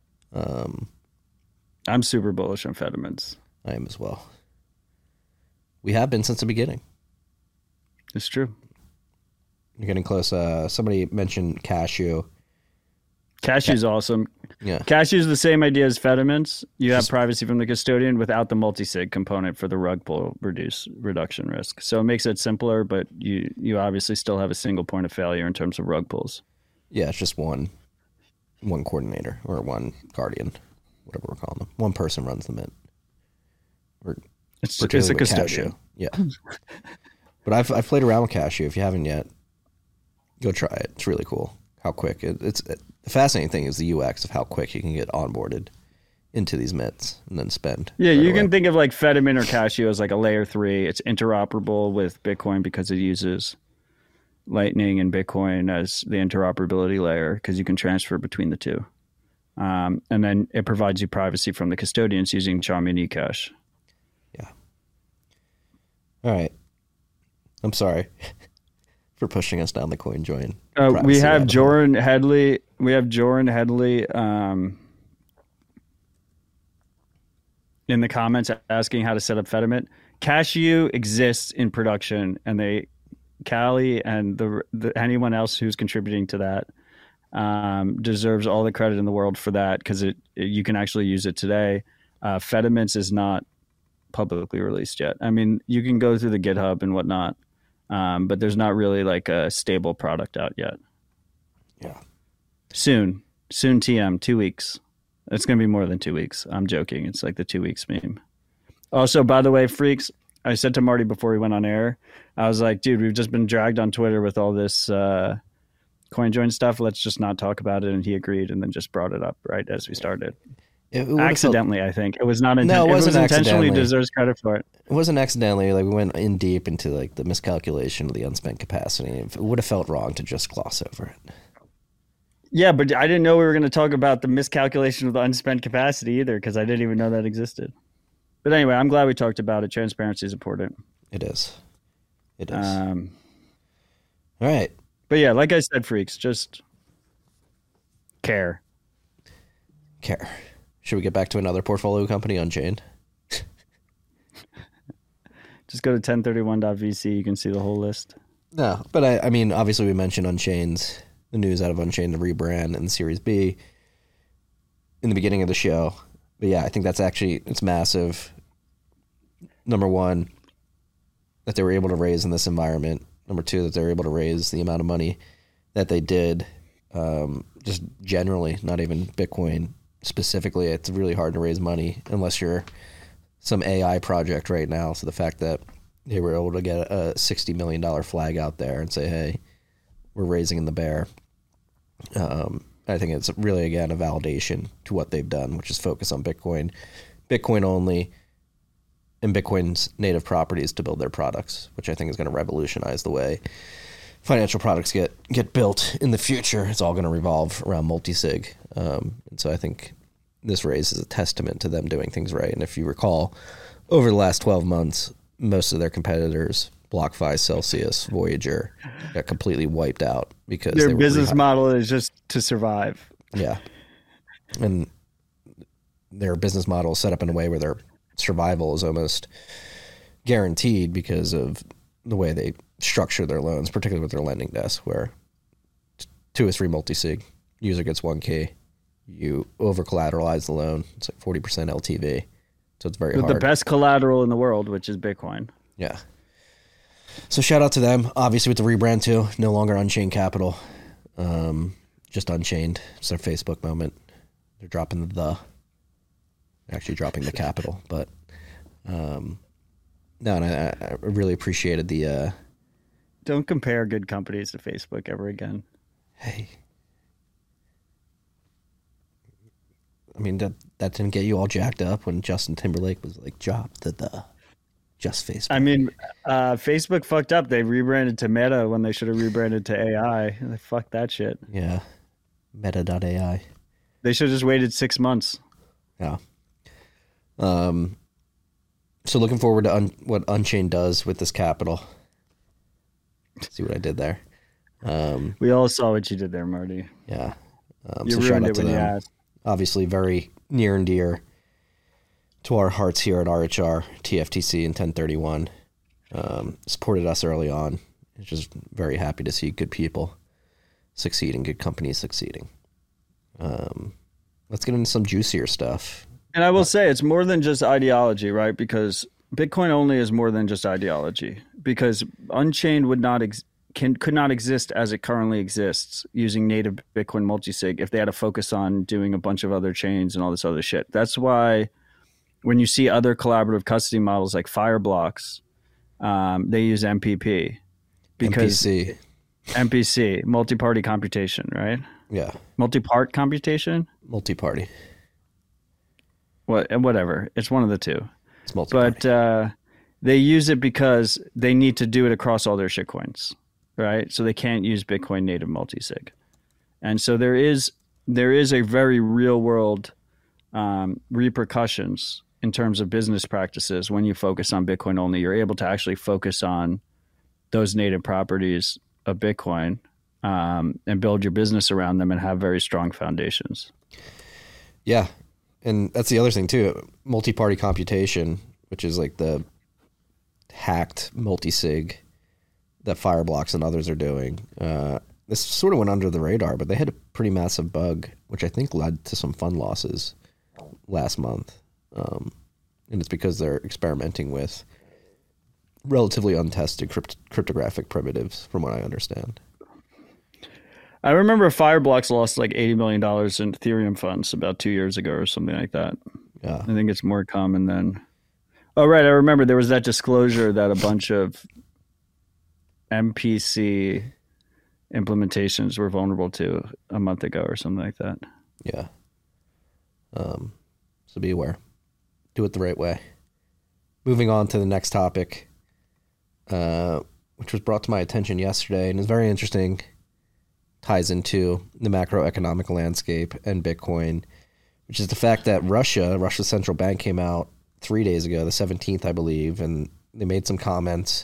Um, I'm super bullish on Fediments. I am as well. We have been since the beginning. It's true. You're getting close. Uh, somebody mentioned Cashew. Cashew's awesome. Yeah. Cashew's the same idea as Fedimints. You have privacy from the custodian without the multi-sig component for the rug pull reduce reduction risk. So it makes it simpler, but you you obviously still have a single point of failure in terms of rug pulls. Yeah, it's just one one coordinator or one guardian, whatever we're calling them. One person runs the mint. Or It's, it's a with custodian. Cashew. Yeah. But I've I've played around with Cashew. If you haven't yet, go try it. It's really cool. How quick it, it's it, the fascinating thing is the U X of how quick you can get onboarded into these mints and then spend. Yeah, right you away. can think of like Fedimint or Cashew as like a layer three. It's interoperable with Bitcoin because it uses Lightning and Bitcoin as the interoperability layer because you can transfer between the two. Um, and then it provides you privacy from the custodians using Charmin eCash. Yeah. All right. I'm sorry for pushing us down the coin join. Uh, we privacy have rabbit hole. Joran Headley. We have Joran Headley um, in the comments asking how to set up Fedimint. Cashew exists in production, and they, Callie and the, the anyone else who's contributing to that um, deserves all the credit in the world for that because it, it you can actually use it today. Uh, Fedimints is not publicly released yet. I mean, you can go through the GitHub and whatnot. Um, but there's not really like a stable product out yet. Yeah. Soon. Soon T M, two weeks. It's going to be more than two weeks. I'm joking. It's like the two weeks meme. Also, by the way, freaks, I said to Marty before we went on air, I was like, dude, we've just been dragged on Twitter with all this uh, CoinJoin stuff. Let's just not talk about it. And he agreed and then just brought it up right as we started. It, it would've Accidentally, felt, I think. It was not inten- No, it If wasn't it was intentionally, accidentally. deserves credit for it. it wasn't accidentally. Like we went in deep into like the miscalculation of the unspent capacity. It would have felt wrong to just gloss over it. Yeah, but I didn't know we were going to talk about the miscalculation of the unspent capacity either because I didn't even know that existed. But anyway, I'm glad we talked about it. Transparency is important. It is. It is. Um, All right. but yeah, like I said, freaks, just care. Care. Should we get back to another portfolio company, Unchained? Just go to ten thirty-one dot v c. You can see the whole list. No, but I, I mean, obviously we mentioned Unchained, the news out of Unchained, the rebrand and the Series B in the beginning of the show. But yeah, I think that's actually, it's massive. Number one, that they were able to raise in this environment. Number two, that they were able to raise the amount of money that they did. Um, just generally, not even Bitcoin specifically. It's really hard to raise money unless you're some A I project right now. So the fact that they were able to get a sixty million dollars flag out there and say, hey, we're raising in the bear. Um, I think it's really, again, a validation to what they've done, which is focus on Bitcoin, Bitcoin only, and Bitcoin's native properties to build their products, which I think is going to revolutionize the way financial products get, get built in the future. It's all going to revolve around multi-sig. Um, and so I think this raise is a testament to them doing things right. And if you recall, over the last twelve months, most of their competitors, BlockFi, Celsius, Voyager, got completely wiped out because Their they were business rehi- model is just to survive. Yeah. And their business model is set up in a way where their survival is almost guaranteed because of the way they structure their loans, particularly with their lending desk, where two or three multi-sig, user gets one key, you over collateralize the loan, it's like forty percent L T V. So it's very With hard. the best collateral in the world, which is Bitcoin. Yeah. So shout out to them. Obviously with the rebrand too, no longer Unchained Capital. Um, just Unchained. It's their Facebook moment. They're dropping the the. They're actually dropping the capital, but um, no, and I, I really appreciated the. Uh, Don't compare good companies to Facebook ever again. hey, I mean that that didn't get you all jacked up when Justin Timberlake was like, "Drop the the." Just Facebook. I mean, uh, Facebook fucked up. They rebranded to Meta when they should have rebranded to A I. They fucked that shit. Yeah. Meta dot A I. They should have just waited six months. Yeah. Um. So looking forward to un- what Unchained does with this capital. See what I did there. Um. We all saw what you did there, Marty. Yeah. Um, You so shout ruined out it to when you them. asked. Obviously, very near and dear to our hearts here at R H R, T F T C, and ten thirty-one. Um, supported us early on. Just very happy to see good people succeeding, good companies succeeding. Um, let's get into some juicier stuff. And I will say it's more than just ideology, right? Because Bitcoin only is more than just ideology. Because Unchained would not ex- can could not exist as it currently exists using native Bitcoin multisig if they had to focus on doing a bunch of other chains and all this other shit. That's why when you see other collaborative custody models like Fireblocks, um, they use M P P because M P C. M P C, multi-party computation, right? Yeah. Multi-part computation? Multi-party. What, whatever. It's one of the two. It's multi-party. But uh, they use it because they need to do it across all their shitcoins, right? So they can't use Bitcoin native multisig. And so there is there is a very real world um, repercussions in terms of business practices when you focus on Bitcoin only. You're able to actually focus on those native properties of Bitcoin um, and build your business around them and have very strong foundations. Yeah. And that's the other thing too, multi-party computation, which is like the hacked multi-sig that Fireblocks and others are doing. Uh, this sort of went under the radar, but they had a pretty massive bug, which I think led to some fund losses last month. Um, and it's because they're experimenting with relatively untested crypt- cryptographic primitives, from what I understand. I remember Fireblocks lost like eighty million dollars in Ethereum funds about two years ago or something like that. Yeah. I think it's more common than... Oh, right. I remember there was that disclosure that a bunch of M P C implementations were vulnerable to a month ago or something like that. Yeah. Um, so be aware. Do it the right way. Moving on to the next topic, uh, which was brought to my attention yesterday and is very interesting. Ties into the macroeconomic landscape and Bitcoin, which is the fact that Russia, Russia's central bank came out three days ago, the seventeenth, I believe, and they made some comments.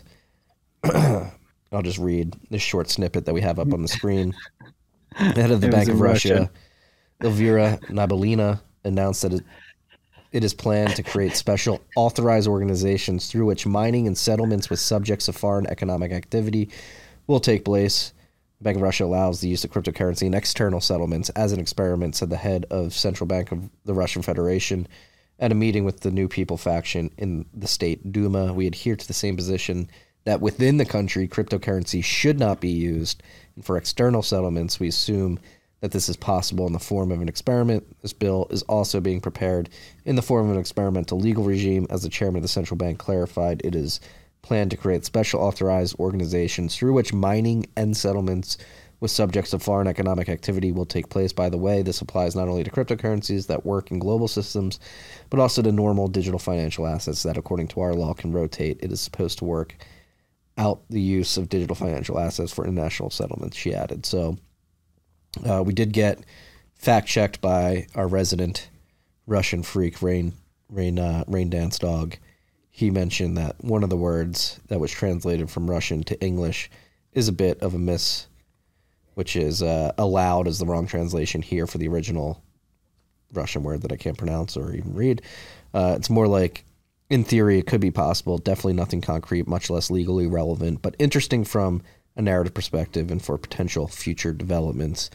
I'll just read this short snippet that we have up on the screen. The head of the Bank of Russia, Elvira Nabiulina, announced that it, it is planned to create special authorized organizations through which mining and settlements with subjects of foreign economic activity will take place. The Bank of Russia allows the use of cryptocurrency in external settlements as an experiment, said the head of Central Bank of the Russian Federation at a meeting with the New People faction in the State Duma. We adhere to the same position that within the country, cryptocurrency should not be used. And for external settlements, we assume that this is possible in the form of an experiment. This bill is also being prepared in the form of an experimental legal regime. As the chairman of the central bank clarified, it is planned to create special authorized organizations through which mining and settlements with subjects of foreign economic activity will take place. By the way, this applies not only to cryptocurrencies that work in global systems, but also to normal digital financial assets that, according to our law, can rotate. It is supposed to work out the use of digital financial assets for international settlements, she added. So uh, we did get fact-checked by our resident Russian freak, Rain, Rain, uh, Rain Dance Dog. He mentioned that one of the words that was translated from Russian to English is a bit of a miss, which is uh, allowed as the wrong translation here for the original Russian word that I can't pronounce or even read. Uh, it's more like, in theory, it could be possible. Definitely nothing concrete, much less legally relevant, but interesting from a narrative perspective and for potential future developments.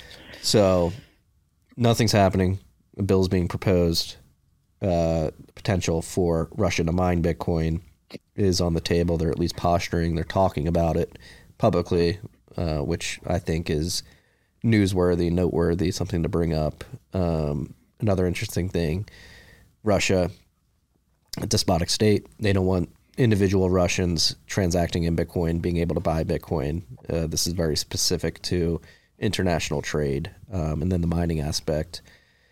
So nothing's happening. A bill's being proposed. Uh, potential for Russia to mine Bitcoin is on the table. They're at least posturing. They're talking about it publicly, uh, which I think is newsworthy, noteworthy, something to bring up. Um, another interesting thing, Russia, a despotic state, they don't want individual Russians transacting in Bitcoin, being able to buy Bitcoin. Uh, this is very specific to international trade. Um, and then the mining aspect.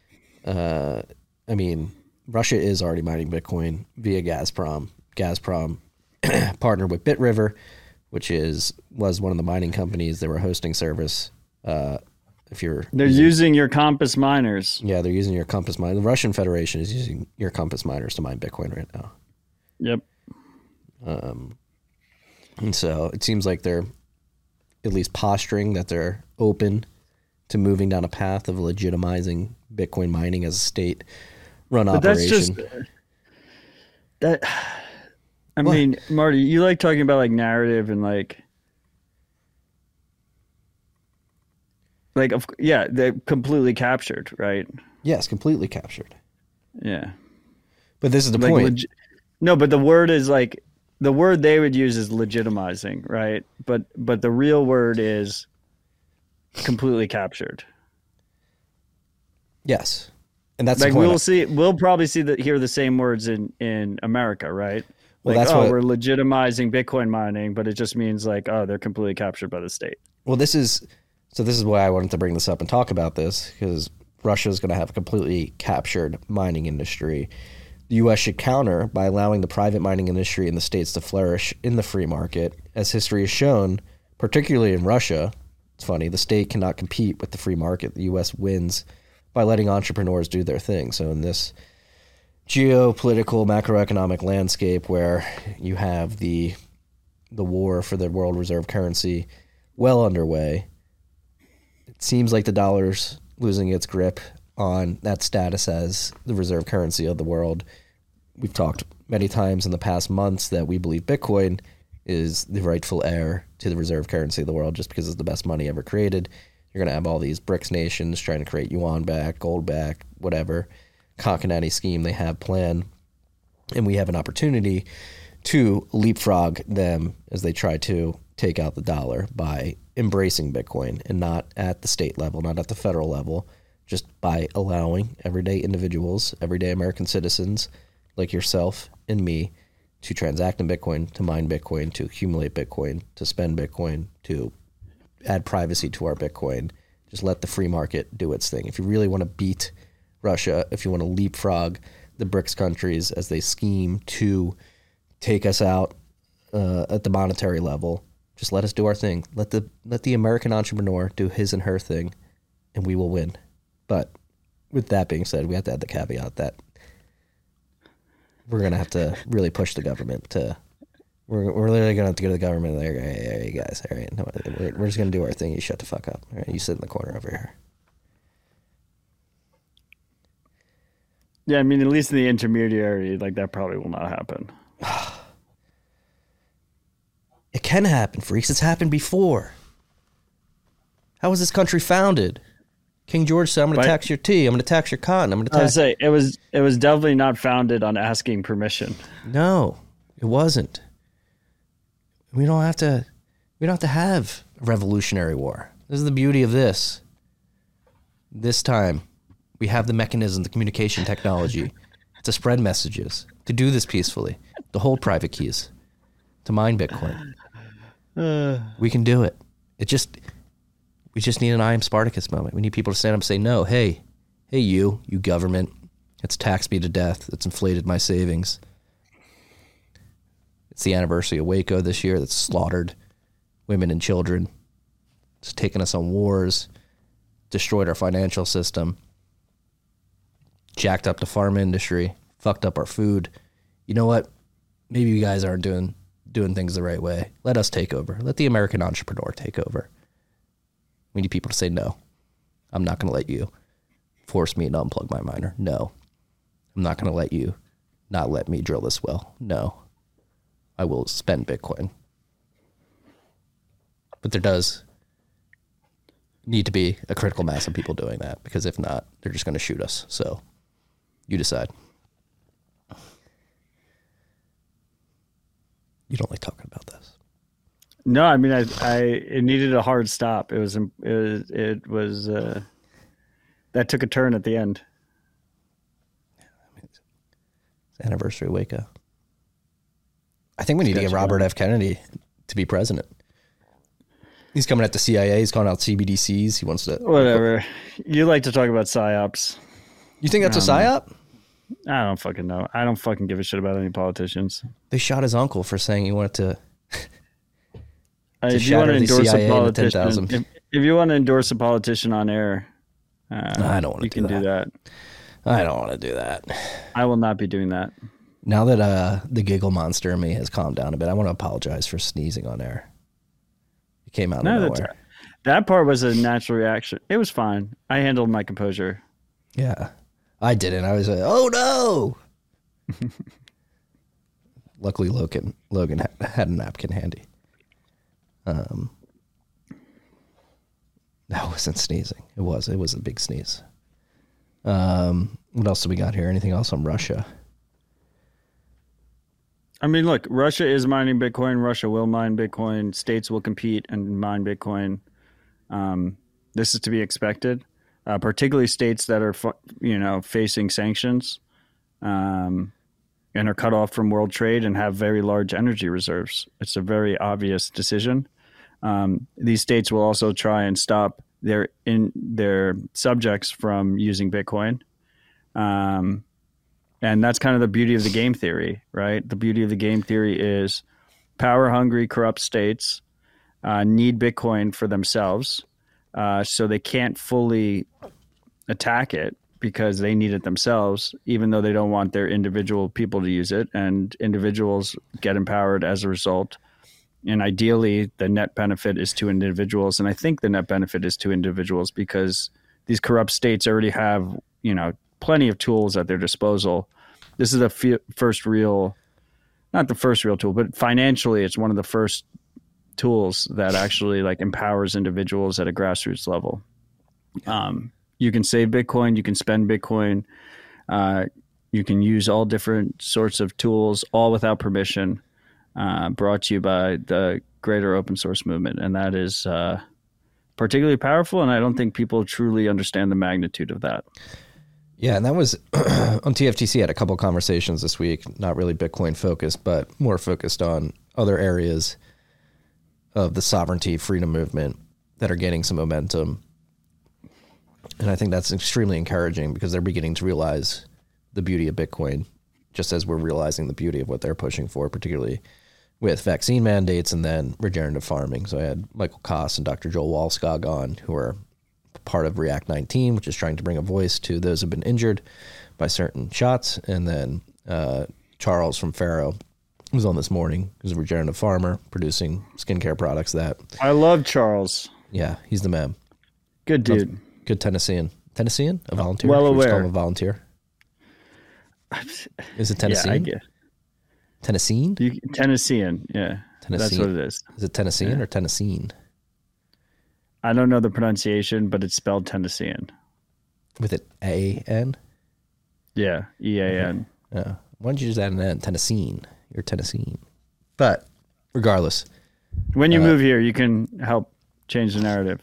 Uh, I mean, Russia is already mining Bitcoin via Gazprom. Gazprom partnered with BitRiver, which is was one of the mining companies. They were a hosting service. Uh, if you're they're using, using your Compass miners. Yeah, they're using your Compass miners. The Russian Federation is using your Compass miners to mine Bitcoin right now. Yep. Um, and so it seems like they're at least posturing that they're open to moving down a path of legitimizing Bitcoin mining as a state run but operation. That's just that I What? mean, Marty, you like talking about like narrative and like, like, of, yeah, they're completely captured, right? Yes, completely captured. Yeah. But this is the Like, point. leg- no, but the word is like, the word they would use is legitimizing, right? But but the real word is completely captured. Yes. And that's Like the point. we'll see, we'll probably see that hear the same words in in America, right? Well, Like, that's oh, what- we're legitimizing Bitcoin mining, but it just means like, oh, they're completely captured by the state. Well, this is so. This is why I wanted to bring this up and talk about this, because Russia is going to have a completely captured mining industry. The U S should counter by allowing the private mining industry in the states to flourish in the free market, as history has shown, particularly in Russia. It's funny, the state cannot compete with the free market. The U S wins by letting entrepreneurs do their thing. So in this geopolitical macroeconomic landscape where you have the the war for the world reserve currency well underway, it seems like the dollar's losing its grip on that status as the reserve currency of the world. We've talked many times in the past months that we believe Bitcoin is the rightful heir to the reserve currency of the world just because it's the best money ever created. You're going to have all these BRICS nations trying to create yuan back, gold back, whatever Kokonati scheme they have planned. And we have an opportunity to leapfrog them as they try to take out the dollar by embracing Bitcoin, and not at the state level, not at the federal level, just by allowing everyday individuals, everyday American citizens like yourself and me to transact in Bitcoin, to mine Bitcoin, to accumulate Bitcoin, to spend Bitcoin, to add privacy to our Bitcoin. Just let the free market do its thing. If you really want to beat Russia, if you want to leapfrog the BRICS countries as they scheme to take us out uh, at the monetary level, just let us do our thing. Let the let the American entrepreneur do his and her thing, and we will win. But with that being said, we have to add the caveat that we're going to have to really push the government to, we're, we're literally going to have to go to the government and they're, hey, hey, guys, all right, no, we're, we're just going to do our thing. You shut the fuck up. All right, you sit in the corner over here. Yeah, I mean, at least in the intermediary, like that probably will not happen. It can happen, freaks. It's happened before. How was this country founded? King George said, I'm going Right. to tax your tea. I'm going to tax your cotton. I'm going to I would tax... say it was it was definitely not founded on asking permission. No, it wasn't. We don't have to, we don't have to have a revolutionary war. This is the beauty of this. This time, we have the mechanism, the communication technology to spread messages, to do this peacefully, to hold private keys, to mine Bitcoin. We can do it. It just, we just need an I am Spartacus moment. We need people to stand up and say, no, hey, hey, you, you government, it's taxed me to death. It's inflated my savings. It's the anniversary of Waco this year that's slaughtered women and children. It's taken us on wars, destroyed our financial system, jacked up the farm industry, fucked up our food. You know what? Maybe you guys aren't doing doing things the right way. Let us take over. Let the American entrepreneur take over. We need people to say, no, I'm not going to let you force me to unplug my miner. No, I'm not going to let you not let me drill this well. No, I will spend Bitcoin. But there does need to be a critical mass of people doing that, because if not, they're just going to shoot us. So you decide. You don't like talking about this. No, I mean, I, I, it needed a hard stop. It was, it was, it was, uh, that took a turn at the end. It's anniversary of Waco. I think we need to get Gotcha. Robert F. Kennedy to be president. He's coming at the C I A. He's calling out C B D Cs. He wants to. Whatever. You like to talk about psyops. You think that's a Um, psyop? I don't fucking know. I don't fucking give a shit about any politicians. They shot his uncle for saying he wanted to. Uh, To if you want shatter to the endorse C I A a into politician, ten thousand. if, if you want to endorse a politician on air, uh, I don't wanna you do can do that. I don't want to do that. I will not be doing that. Now that uh, the giggle monster in me has calmed down a bit, I want to apologize for sneezing on air. It came out No, of that's nowhere. that part was a natural reaction. It was fine. I handled my composure. Yeah, I didn't. I was like, oh no. Luckily, Logan Logan had, had a napkin handy. Um, that wasn't sneezing. It was. It was a big sneeze. Um, what else do we got here? Anything else on Russia? I mean, look, Russia is mining Bitcoin. Russia will mine Bitcoin. States will compete and mine Bitcoin. Um, this is to be expected, uh, particularly states that are, you know, facing sanctions um, and are cut off from world trade and have very large energy reserves. It's a very obvious decision. Um, these states will also try and stop their in their subjects from using Bitcoin. Um, and that's kind of the beauty of the game theory, right? The beauty of the game theory is power hungry, corrupt states uh, need Bitcoin for themselves. Uh, so they can't fully attack it because they need it themselves, even though they don't want their individual people to use it. And individuals get empowered as a result. And ideally, the net benefit is to individuals. And I think the net benefit is to individuals because these corrupt states already have, you know, plenty of tools at their disposal. This is the f- first real, not the first real tool, but financially, it's one of the first tools that actually like empowers individuals at a grassroots level. Um, you can save Bitcoin, you can spend Bitcoin, uh, you can use all different sorts of tools, all without permission. Uh, brought to you by the greater open source movement. And that is uh, particularly powerful. And I don't think people truly understand the magnitude of that. Yeah, and that was on T F T C. Had a couple of conversations this week, not really Bitcoin focused, but more focused on other areas of the sovereignty freedom movement that are getting some momentum. And I think that's extremely encouraging because they're beginning to realize the beauty of Bitcoin, just as we're realizing the beauty of what they're pushing for, particularly with vaccine mandates and then regenerative farming. So I had Michael Koss and Doctor Joel Wallskog on, who are part of React nineteen, which is trying to bring a voice to those who have been injured by certain shots. And then uh, Charles from Faro was on this morning, who's a regenerative farmer producing skincare products that... I love Charles. Yeah, he's the man. Good dude. Loves, good Tennessean. Tennessean? A volunteer? Well Should we just aware. call him a volunteer? Is it Tennessee? Yeah, I get Tennessean? you, Tennessean, yeah. That's Tennessean. what it is. Is it Tennessean Yeah. or Tennessean? I don't know the pronunciation, but it's spelled Tennessean. With an A N? Yeah, E A N. Yeah. Why don't you just add an N? Tennessean. You're Tennessean. But regardless. When you uh, move here, you can help change the narrative.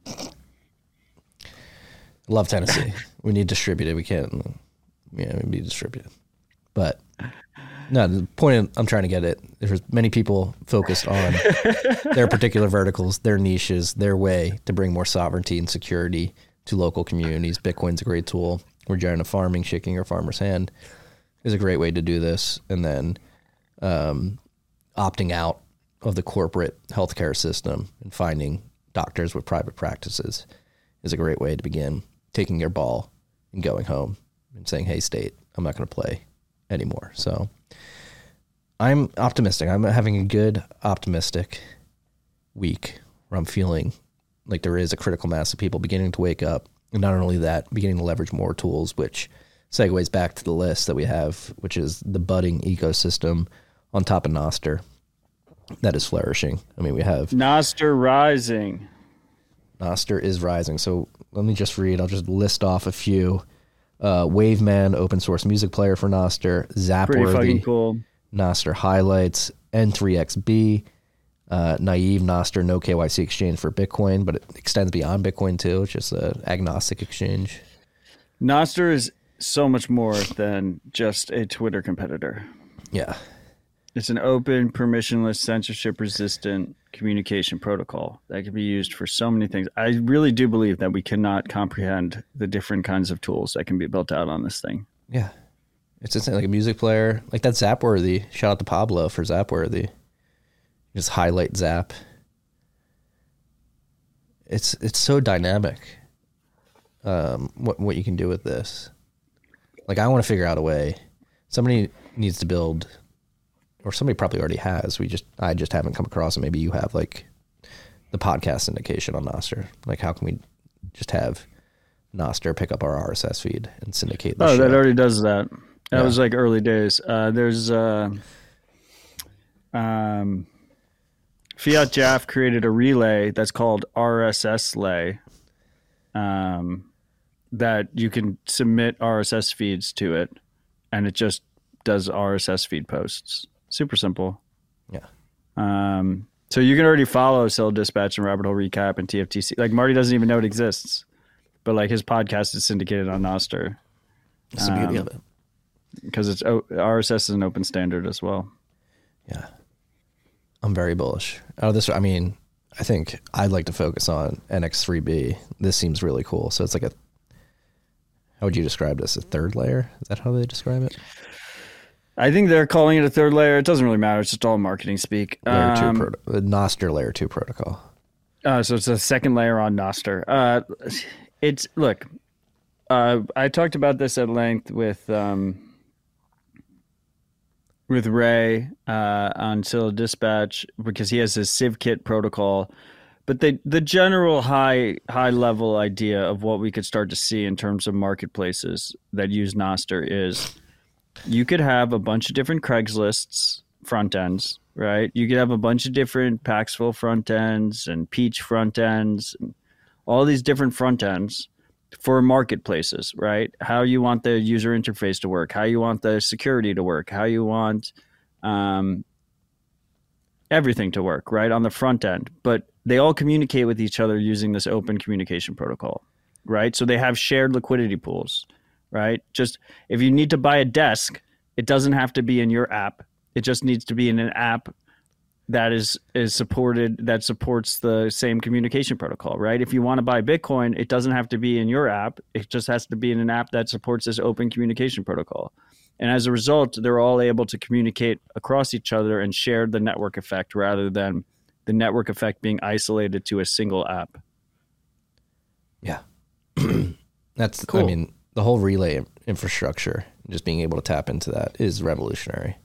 Love Tennessee. We need distributed. We can't. Yeah, we need distributed. But no, the point I'm trying to get at, there's many people focused on their particular verticals, their niches, their way to bring more sovereignty and security to local communities. Bitcoin's a great tool. Regenerative farming, shaking your farmer's hand, is a great way to do this. And then um, opting out of the corporate healthcare system and finding doctors with private practices is a great way to begin taking your ball and going home and saying, hey, state, I'm not going to play anymore. So I'm optimistic. I'm having a good, optimistic week where I'm feeling like there is a critical mass of people beginning to wake up. And not only that, beginning to leverage more tools, which segues back to the list that we have, which is the budding ecosystem on top of Nostr that is flourishing. I mean, we have... Nostr rising. Nostr is rising. So let me just read. I'll just list off a few. Uh, Waveman, open source music player for Nostr. Zapworthy. Pretty fucking cool. Nostr highlights. N three X B. Uh, Naive Nostr, no K Y C exchange for Bitcoin, but it extends beyond Bitcoin too. It's just an agnostic exchange. Nostr is so much more than just a Twitter competitor. Yeah. It's an open, permissionless, censorship-resistant communication protocol that can be used for so many things. I really do believe that we cannot comprehend the different kinds of tools that can be built out on this thing. Yeah. It's just like a music player. Like that Zapworthy. Shout out to Pablo for Zapworthy. Just highlight Zap. It's it's so dynamic. Um, what what you can do with this. Like I want to figure out a way. Somebody needs to build, or somebody probably already has. We just I just haven't come across it. Maybe you have, like the podcast syndication on Nostr. Like how can we just have Nostr pick up our R S S feed and syndicate the Oh, show? that already does that. That Yeah. was like early days. Uh, there's uh, um, Fiat J A F created a relay that's called R S S Lay, um, that you can submit R S S feeds to it, and it just does R S S feed posts. Super simple. Yeah. Um, so you can already follow Cell Dispatch and Rabbit Hole Recap and T F T C. Like Marty doesn't even know it exists, but like his podcast is syndicated on Nostr. That's the beauty Um, of it. Because it's o- R S S is an open standard as well. Yeah. I'm very bullish. Out of this, I mean, I think I'd like to focus on N X three B. This seems really cool. So it's like a, how would you describe this? A third layer? Is that how they describe it? I think they're calling it a third layer. It doesn't really matter. It's just all marketing speak. Layer Um, two, proto- the Nostr layer two protocol. Uh, so it's a second layer on Nostr. Uh, it's look. Uh, I talked about this at length with um, with Ray uh, on Scylla Dispatch because he has his CivKit protocol. But the the general high high level idea of what we could start to see in terms of marketplaces that use Nostr is you could have a bunch of different Craigslists front ends, right? You could have a bunch of different Paxful front ends and Peach front ends, and all these different front ends for marketplaces, right? How you want the user interface to work, how you want the security to work, how you want um, everything to work, right, on the front end. But they all communicate with each other using this open communication protocol, right? So they have shared liquidity pools, right? Just if you need to buy a desk, it doesn't have to be in your app. It just needs to be in an app that is is supported, that supports the same communication protocol, right? If you want to buy Bitcoin, it doesn't have to be in your app. It just has to be in an app that supports this open communication protocol. And as a result, they're all able to communicate across each other and share the network effect rather than the network effect being isolated to a single app. Yeah. That's Cool. I mean, the whole relay infrastructure, just being able to tap into that is revolutionary.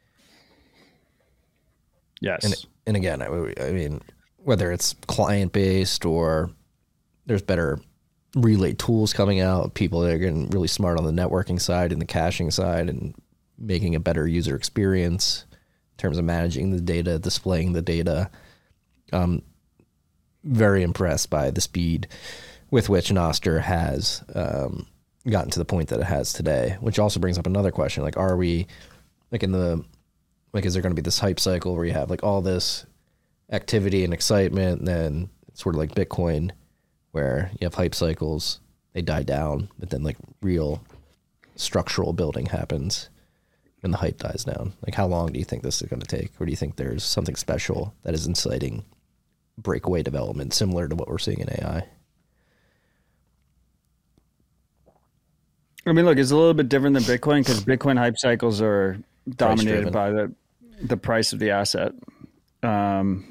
Yes. And and again, I, I mean, whether it's client based or there's better relay tools coming out, people that are getting really smart on the networking side and the caching side and making a better user experience in terms of managing the data, displaying the data. Um, very impressed by the speed with which Nostr has um, gotten to the point that it has today, which also brings up another question. Like, are we like in the, like, is there going to be this hype cycle where you have like all this activity and excitement, and then it's sort of like Bitcoin where you have hype cycles, they die down, but then like real structural building happens and the hype dies down? Like, how long do you think this is going to take? Or do you think there's something special that is inciting breakaway development similar to what we're seeing in A I? I mean, look, it's a little bit different than Bitcoin because Bitcoin hype cycles are dominated Price-driven. by the the price of the asset. Um,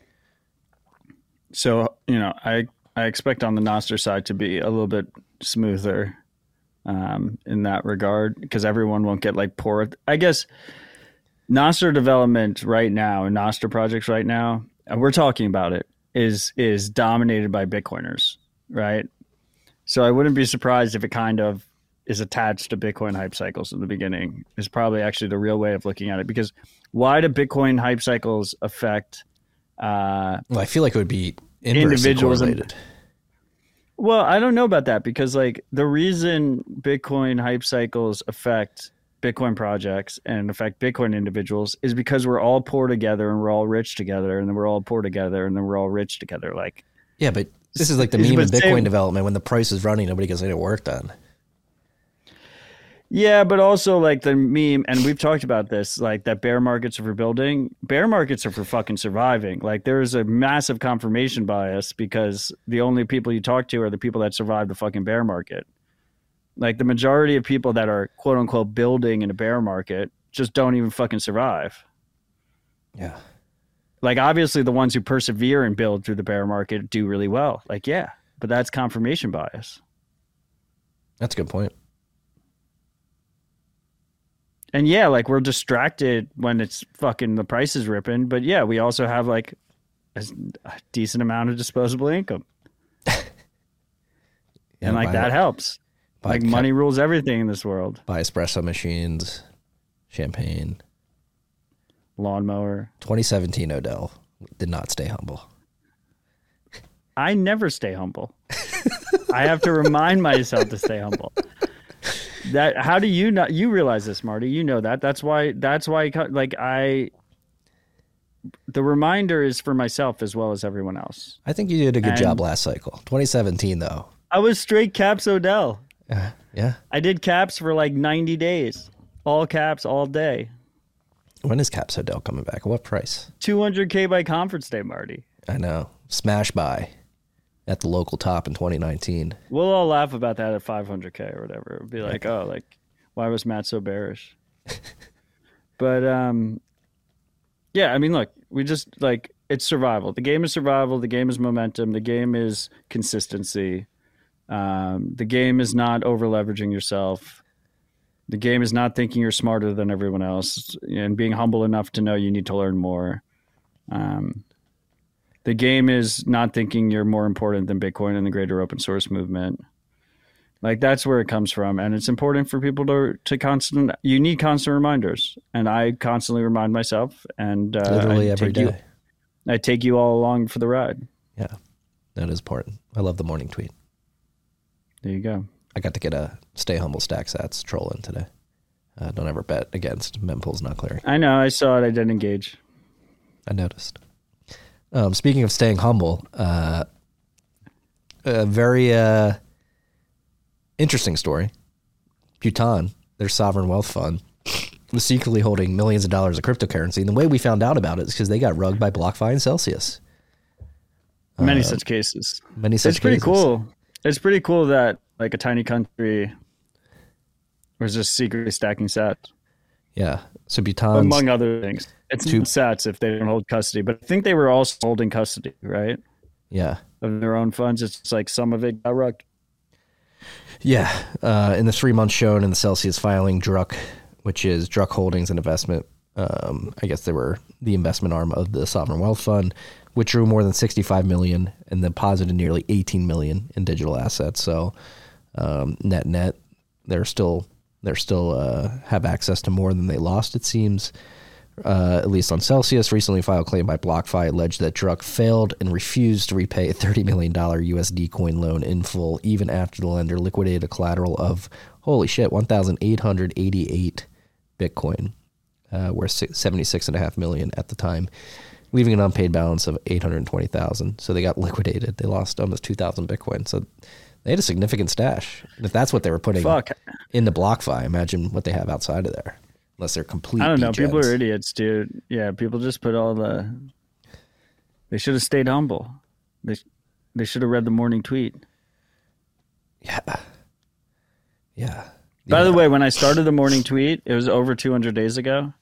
so, you know, I I expect on the Nostr side to be a little bit smoother um, in that regard because everyone won't get like poor. I guess Nostr development right now and Nostr projects right now, and we're talking about it, is is dominated by Bitcoiners, right? So I wouldn't be surprised if it kind of is attached to Bitcoin hype cycles in the beginning is probably actually the real way of looking at it. Because why do Bitcoin hype cycles affect uh, Well, I feel like it would be inversely individuals and- correlated. Well, I don't know about that because like the reason Bitcoin hype cycles affect Bitcoin projects and affect Bitcoin individuals is because we're all poor together and we're all rich together and then we're all poor together and then we're all rich together. Like, Yeah, but this is like the It's- meme in but Bitcoin same- development. When the price is running, nobody gets any work done. yeah, but also like the meme, and we've talked about this, like that bear markets are for building. Bear markets are for fucking surviving. Like there's a massive confirmation bias because the only people you talk to are the people that survive the fucking bear market. Like the majority of people that are quote unquote building in a bear market just don't even fucking survive. Yeah. Like obviously the ones who persevere and build through the bear market do really well. Like, yeah, but that's confirmation bias. That's a good point. And yeah, like we're distracted when it's fucking the price is ripping, but yeah, we also have like a, a decent amount of disposable income. Yeah, and like buy- that helps. buy Like cap- money rules everything in this world. Buy espresso machines, champagne. lawnmower. twenty seventeen Odell did not stay humble. I never stay humble. I have to remind myself to stay humble. That how do you not you realize this, Marty? You know that. That's why that's why like I the reminder is for myself as well as everyone else. I think you did a good And job last cycle. twenty seventeen though. I was straight caps Odell. Uh, yeah. I did caps for like ninety days. All caps all day. When is Caps Odell coming back? At what price? two hundred K by conference day, Marty. I know. Smash buy at the local top in twenty nineteen. We'll all laugh about that at five hundred K or whatever. It'll be like, oh, like, why was Matt so bearish? But, um, yeah, I mean, look, we just, like, it's survival. The game is survival. The game is momentum. The game is consistency. Um, the game is not over-leveraging yourself. The game is not thinking you're smarter than everyone else and being humble enough to know you need to learn more. Um, the game is not thinking you're more important than Bitcoin and the greater open source movement. Like, that's where it comes from. And it's important for people to, to constant, you need constant reminders. And I constantly remind myself, and uh, Literally I every take you, day. I take you all along for the ride. Yeah, that is important. I love the morning tweet. There you go. I got to get a stay humble stack sats troll in today. Uh, don't ever bet against mempools not clearing. I know. I saw it. I didn't engage. I noticed. Um, speaking of staying humble, uh, a very uh, interesting story. Bhutan, their sovereign wealth fund, was secretly holding millions of dollars of cryptocurrency. And the way we found out about it is because they got rugged by BlockFi and Celsius. Many Uh, such cases. Many such It's pretty cases. cool. It's pretty cool that like a tiny country was just secretly stacking sats, Yeah. So Bhutan's among other things. It's Two- not sats if they don't hold custody, but I think they were also holding custody, right, yeah. of their own funds. It's just like some of it got rugged. Yeah. Uh, in the three months shown in the Celsius filing, Druck, which is Druck Holdings and Investment, um, I guess they were the investment arm of the Sovereign Wealth Fund, withdrew more than sixty-five million dollars and deposited nearly eighteen million dollars in digital assets. So um, net net, they're still they're still uh, have access to more than they lost, it seems. Uh, at least on Celsius, recently filed claim by BlockFi alleged that Druck failed and refused to repay a thirty million dollars U S D coin loan in full, even after the lender liquidated a collateral of, holy shit, one thousand eight hundred eighty-eight Bitcoin, uh, worth seventy-six point five million dollars at the time, leaving an unpaid balance of eight hundred twenty thousand. So they got liquidated. They lost almost two thousand Bitcoin. So they had a significant stash. And if that's what they were putting Fuck. into BlockFi, imagine what they have outside of there. Unless they're complete I don't know. degens. People are idiots, dude. Yeah, people just put all the. They should have stayed humble. They they should have read the morning tweet. Yeah. Yeah. By Yeah. the way, when I started the morning tweet, it was over two hundred days ago.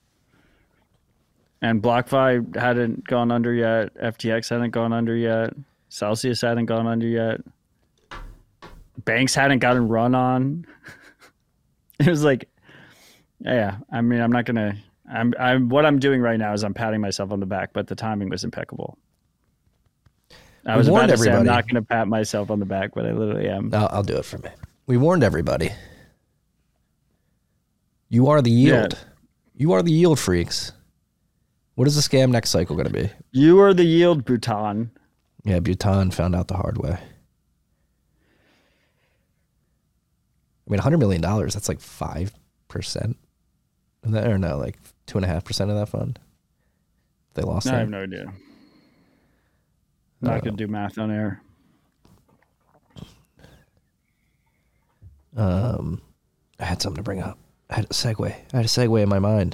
And BlockFi hadn't gone under yet. F T X hadn't gone under yet. Celsius hadn't gone under yet. Banks hadn't gotten run on. It was like, yeah, I mean, I'm not going to, I'm, I'm, what I'm doing right now is I'm patting myself on the back, but the timing was impeccable. I We was about warned to say I'm everybody. not going to pat myself on the back, but I literally am. I'll, I'll do it for me. We warned everybody. You are the yield. Yeah. You are the yield freaks. What is the scam next cycle going to be? You are the yield, Bhutan. Yeah, Bhutan found out the hard way. I mean, one hundred million dollars, that's like five percent. Of that, or no, like two point five percent of that fund. They lost No, that. I have no idea. I'm not Uh, going to do math on air. Um, I had something to bring up. I had a segue. I had a segue in my mind.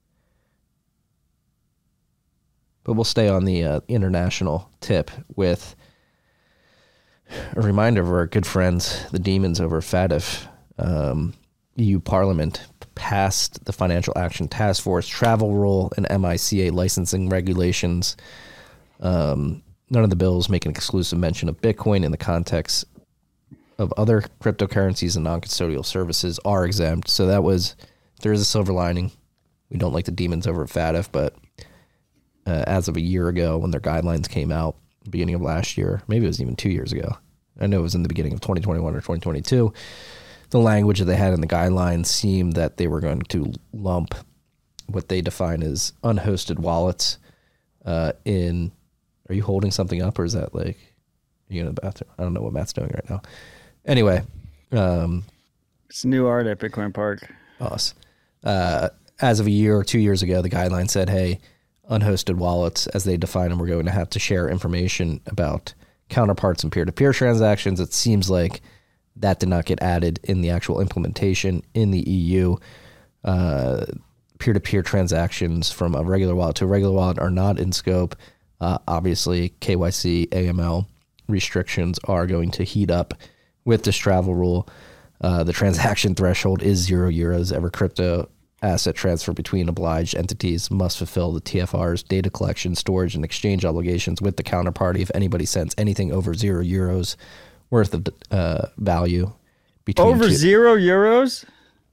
But we'll stay on the uh, international tip with a reminder of our good friends, the demons over at FATF. Um, E U Parliament passed the Financial Action Task Force travel rule and M I C A licensing regulations. Um, none of the bills make an exclusive mention of Bitcoin in the context of other cryptocurrencies and non-custodial services are exempt. So that was, there is a silver lining. We don't like the demons over at FATF, but uh, as of a year ago when their guidelines came out, beginning of last year, maybe it was even two years ago. I know it was in the beginning of twenty twenty-one or twenty twenty-two. The language that they had in the guidelines seemed that they were going to lump what they define as unhosted wallets uh, in. Are you holding something up, or is that like are you in the bathroom? I don't know what Matt's doing right now. Anyway, um, it's new art at Bitcoin Park. Us. Uh, as of a year or two years ago, the guideline said, "Hey, unhosted wallets, as they define them, we're going to have to share information about counterparts and peer-to-peer transactions." It seems like that did not get added in the actual implementation in the E U. Uh, peer-to-peer transactions from a regular wallet to a regular wallet are not in scope. Uh, obviously, K Y C, A M L restrictions are going to heat up with this travel rule. Uh, the transaction threshold is zero euros. Every crypto asset transfer between obliged entities must fulfill the T F R's data collection, storage, and exchange obligations with the counterparty. If anybody sends anything over zero euros worth of uh, value between over two, zero euros.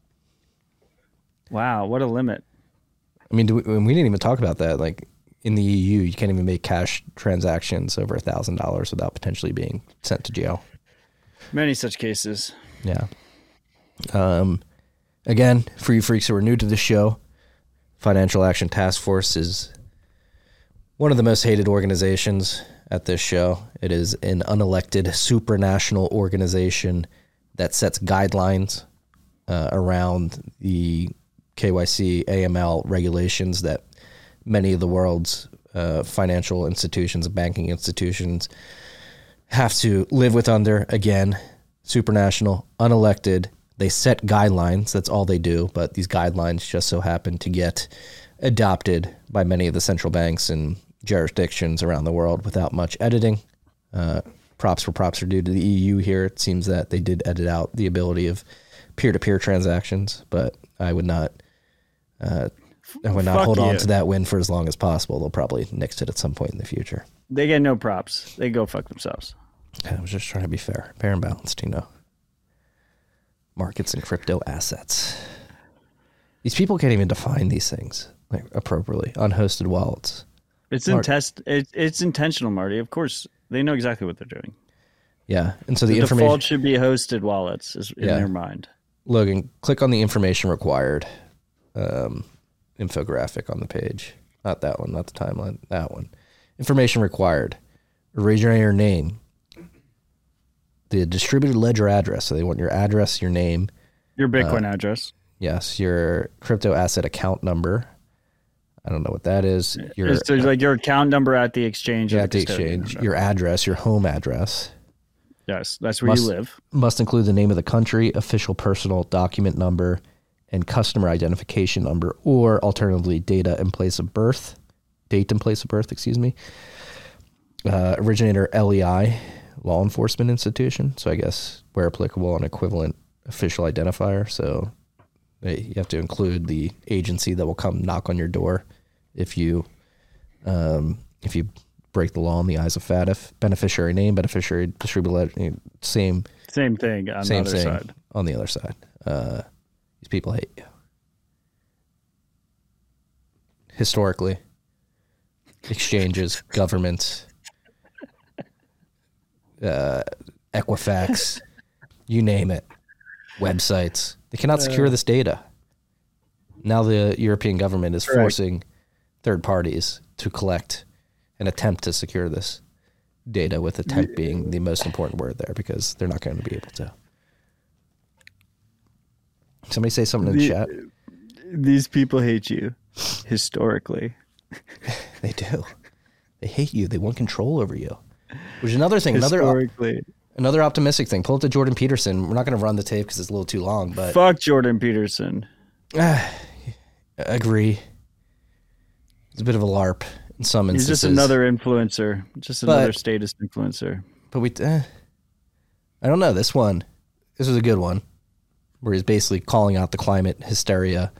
Wow, what a limit! I mean, do we, we didn't even talk about that. Like in the E U, you can't even make cash transactions over a thousand dollars without potentially being sent to jail. Many such cases. Yeah. Um. Again, for you freaks who are new to the show, Financial Action Task Force is one of the most hated organizations at this show. It is an unelected supranational organization that sets guidelines uh, around the K Y C, A M L regulations that many of the world's uh, financial institutions and banking institutions have to live with under. Again, supranational, unelected. They set guidelines. That's all they do. But these guidelines just so happen to get adopted by many of the central banks and jurisdictions around the world without much editing. Uh, props for props are due to the E U here. It seems that they did edit out the ability of peer-to-peer transactions, but I would not uh, I would not Fuck hold you. on to that win for as long as possible. They'll probably nix it at some point in the future. They get no props. They go fuck themselves. I was just trying to be fair. Fair and balanced, you know. Markets and crypto assets. These people can't even define these things like appropriately. Unhosted wallets. It's Mark- intest. It, it's intentional, Marty. Of course, they know exactly what they're doing. Yeah, and so the, The information. default should be hosted wallets is in Yeah. their mind. Logan, click on the information required um, infographic on the page. Not that one. Not the timeline. That one. Information required. Originator name. The distributed ledger address. So they want your address, your name. Your Bitcoin address. Yes, your crypto asset account number. I don't know what that is. Your It's like your account number at the exchange. or at the custodian. exchange. Your address, your home address. Yes, that's where Must- you live. Must include the name of the country, official personal document number, and customer identification number, or alternatively, data and place of birth. Date and place of birth, excuse me. Uh, originator L E I, law enforcement institution. So I guess where applicable, an equivalent official identifier. So they, you have to include the agency that will come knock on your door if you um, if you break the law in the eyes of F A T F. Beneficiary name, beneficiary distributed ledger, same Same thing on same the other thing side. on the other side. Uh, these people hate you. Historically, exchanges, governments, uh, Equifax, you name it, websites. They cannot secure this data. Now the European government is Correct. forcing third parties to collect and attempt to secure this data, with attempt being the most important word there, because they're not going to be able to. Somebody say something in the The- chat. These people hate you historically. They do. They hate you. They want control over you. Which is another thing. Another Historically. another optimistic thing. Pull up to Jordan Peterson. We're not going to run the tape because it's a little too long, but Fuck Jordan Peterson. agree. It's a bit of a LARP in some He's instances. just another influencer. Just But- another status influencer. But we, eh, I don't know. This one, this was a good one, where he's basically calling out the climate hysteria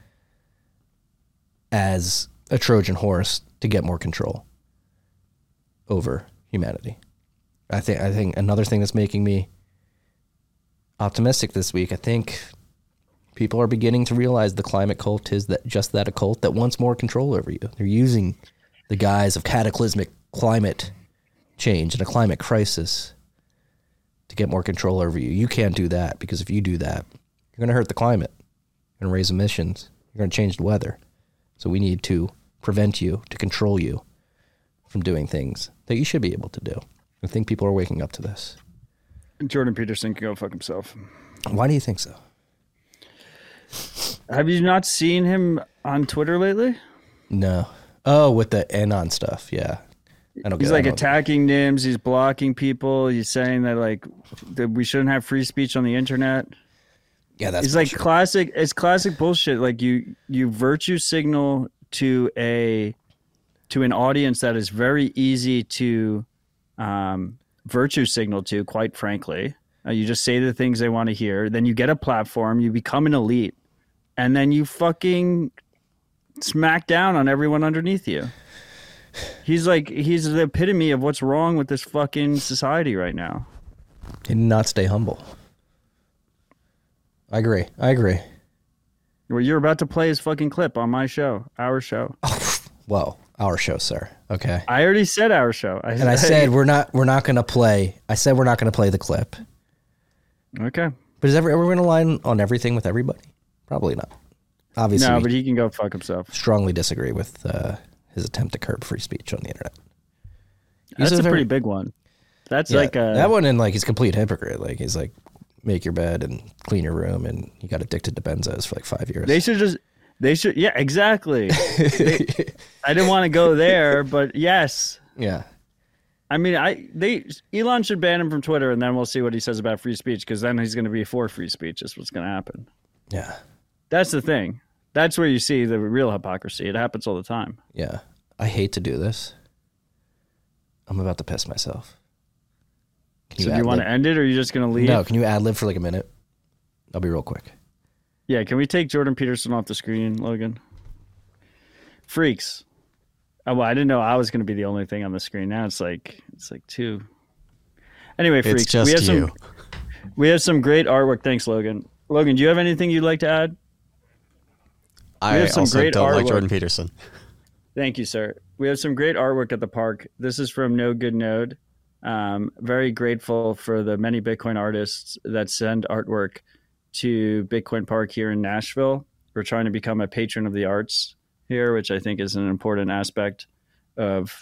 as a Trojan horse to get more control over humanity. I think. I think another thing that's making me optimistic this week. I think people are beginning to realize the climate cult is that just that, a cult that wants more control over you. They're using the guise of cataclysmic climate change and a climate crisis to get more control over you. You can't do that, because if you do that, you're going to hurt the climate. You're going to raise emissions. You're going to change the weather. So we need to prevent you, to control you from doing things that you should be able to do. I think people are waking up to this. Jordan Peterson can go fuck himself. Why do you think so? Have you not seen him on Twitter lately? No. Oh, with the Anon stuff. Yeah. I don't He's get, like I don't attacking N I M S. He's blocking people. He's saying that like that we shouldn't have free speech on the internet. Yeah, that's it's like bullshit. classic. It's classic bullshit. Like you, you virtue signal to a to an audience that is very easy to um, virtue signal to. Quite frankly, uh, you just say the things they want to hear. Then you get a platform. You become an elite, and then you fucking smack down on everyone underneath you. He's like he's the epitome of what's wrong with this fucking society right now. And not stay humble. I agree. I agree. Well, you're about to play his fucking clip on my show, our show. Well, our show, sir. Okay. I already said our show. I, And I said we're not we're not gonna play. I said we're not gonna play the clip. Okay. But is every, everyone gonna line on everything with everybody? Probably not. Obviously, No, we but he can go fuck himself. strongly disagree with uh, his attempt to curb free speech on the internet. That's He's a very- pretty big one. That's Yeah, like a that one, and like he's a complete hypocrite. Like he's like, make your bed and clean your room, and he got addicted to benzos for like five years. They should just. They should. Yeah, exactly. They, I didn't want to go there, but yes. yeah. I mean, I they Elon should ban him from Twitter, and then we'll see what he says about free speech, because then he's going to be for free speech. Is what's going to happen. Yeah. That's the thing. That's where you see the real hypocrisy. It happens all the time. Yeah. I hate to do this. I'm about to piss myself. Can So do you want ad-lib? to end it, or are you just going to leave? No, can you ad lib for like a minute? I'll be real quick. Yeah, can we take Jordan Peterson off the screen, Logan? Freaks. Oh, well, I didn't know I was going to be the only thing on the screen. Now it's like it's like two. Anyway, freaks. It's just we have you. some we have some great artwork. Thanks, Logan. Logan, do you have anything you'd like to add? I have some also great don't like artwork. Jordan Peterson. Thank you, sir. We have some great artwork at the park. This is from No Good Node. Um, very grateful for the many Bitcoin artists that send artwork to Bitcoin Park here in Nashville. We're trying to become a patron of the arts here, which I think is an important aspect of,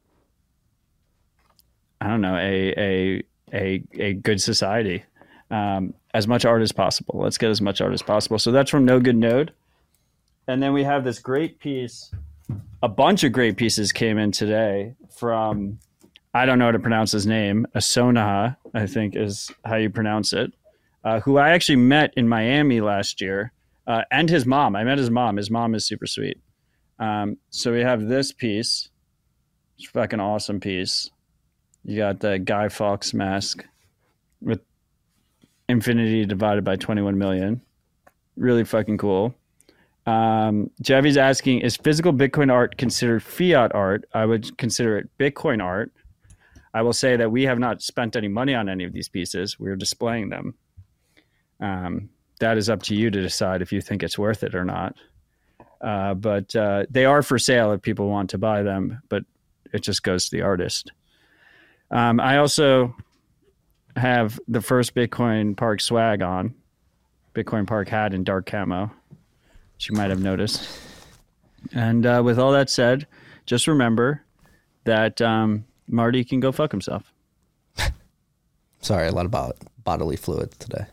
I don't know, a a a, a good society. Um, as much art as possible. Let's get as much art as possible. So that's from No Good Node. And then we have this great piece. A bunch of great pieces came in today from, I don't know how to pronounce his name, Asonaha, I think is how you pronounce it, uh, who I actually met in Miami last year, uh, and his mom. I met his mom. His mom is super sweet. Um, so we have this piece. It's a fucking awesome piece. You got the Guy Fawkes mask with infinity divided by twenty-one million. Really fucking cool. Um, Javi's asking, is physical Bitcoin art considered fiat art? I would consider it Bitcoin art. I will say that we have not spent any money on any of these pieces. We're displaying them. Um, that is up to you to decide if you think it's worth it or not. Uh, but uh, they are for sale if people want to buy them, but it just goes to the artist. Um, I also have the first Bitcoin Park swag on. Bitcoin Park hat in dark camo, which you might have noticed. And uh, with all that said, just remember that um, Marty can go fuck himself. Sorry, a lot of bod- bodily fluids today.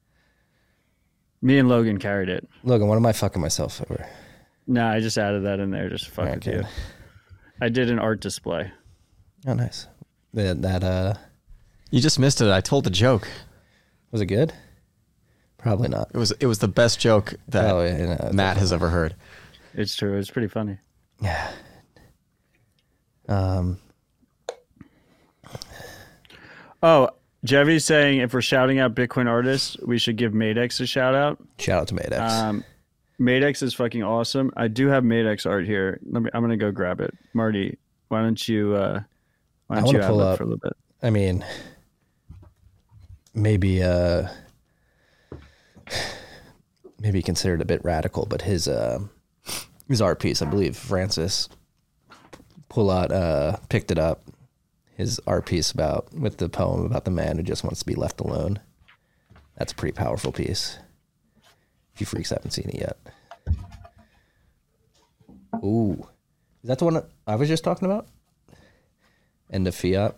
Me and Logan carried it. Logan, what am I fucking myself over? No, I just added that in there just to fuck with Okay. you. I did an art display. Oh, nice. That, that uh, You just missed it. I told the joke. was it good? Probably not. It was it was the best joke that Oh, yeah, no, Matt has ever heard. It's true. It's pretty funny. Yeah. Um. Oh, Jevy's saying if we're shouting out Bitcoin artists, we should give Madex a shout out. Shout out to Madex. Um, Madex is fucking awesome. I do have Madex art here. Let me. I'm gonna go grab it. Marty, why don't you? Uh, why I don't wanna you have pull it up- for a little bit? I mean, maybe uh, maybe considered a bit radical, but his uh, his art piece, I believe, Francis Poulat uh, picked it up. His art piece about with the poem about the man who just wants to be left alone. That's a pretty powerful piece. If you freaks haven't seen it yet. Ooh. Is that the one I was just talking about? End of fiat.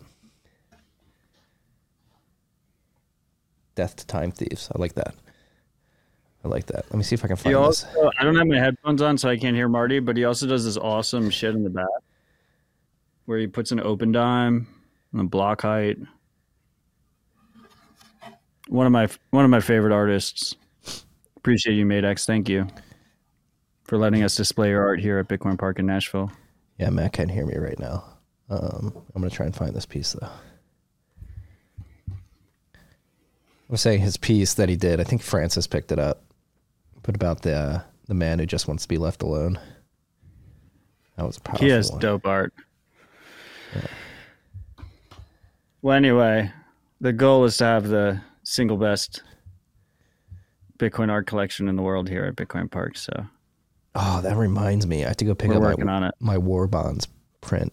Death to time thieves. I like that. I like that. Let me see if I can He find also, this. I don't have my headphones on, so I can't hear Marty, but he also does this awesome shit in the back where he puts an open dime and a block height. One of my one of my favorite artists. Appreciate you, Madex. Thank you for letting us display your art here at Bitcoin Park in Nashville. Yeah, Matt can't hear me right now. Um, I'm going to try and find this piece, though. I was saying his piece that he did, I think Francis picked it up, but about the uh, the man who just wants to be left alone. That was a powerful He has one. dope art. Yeah. Well, anyway, the goal is to have the single best Bitcoin art collection in the world here at Bitcoin Park. So, oh, that reminds me, I have to go pick We're up working my on it. my War Bonds print.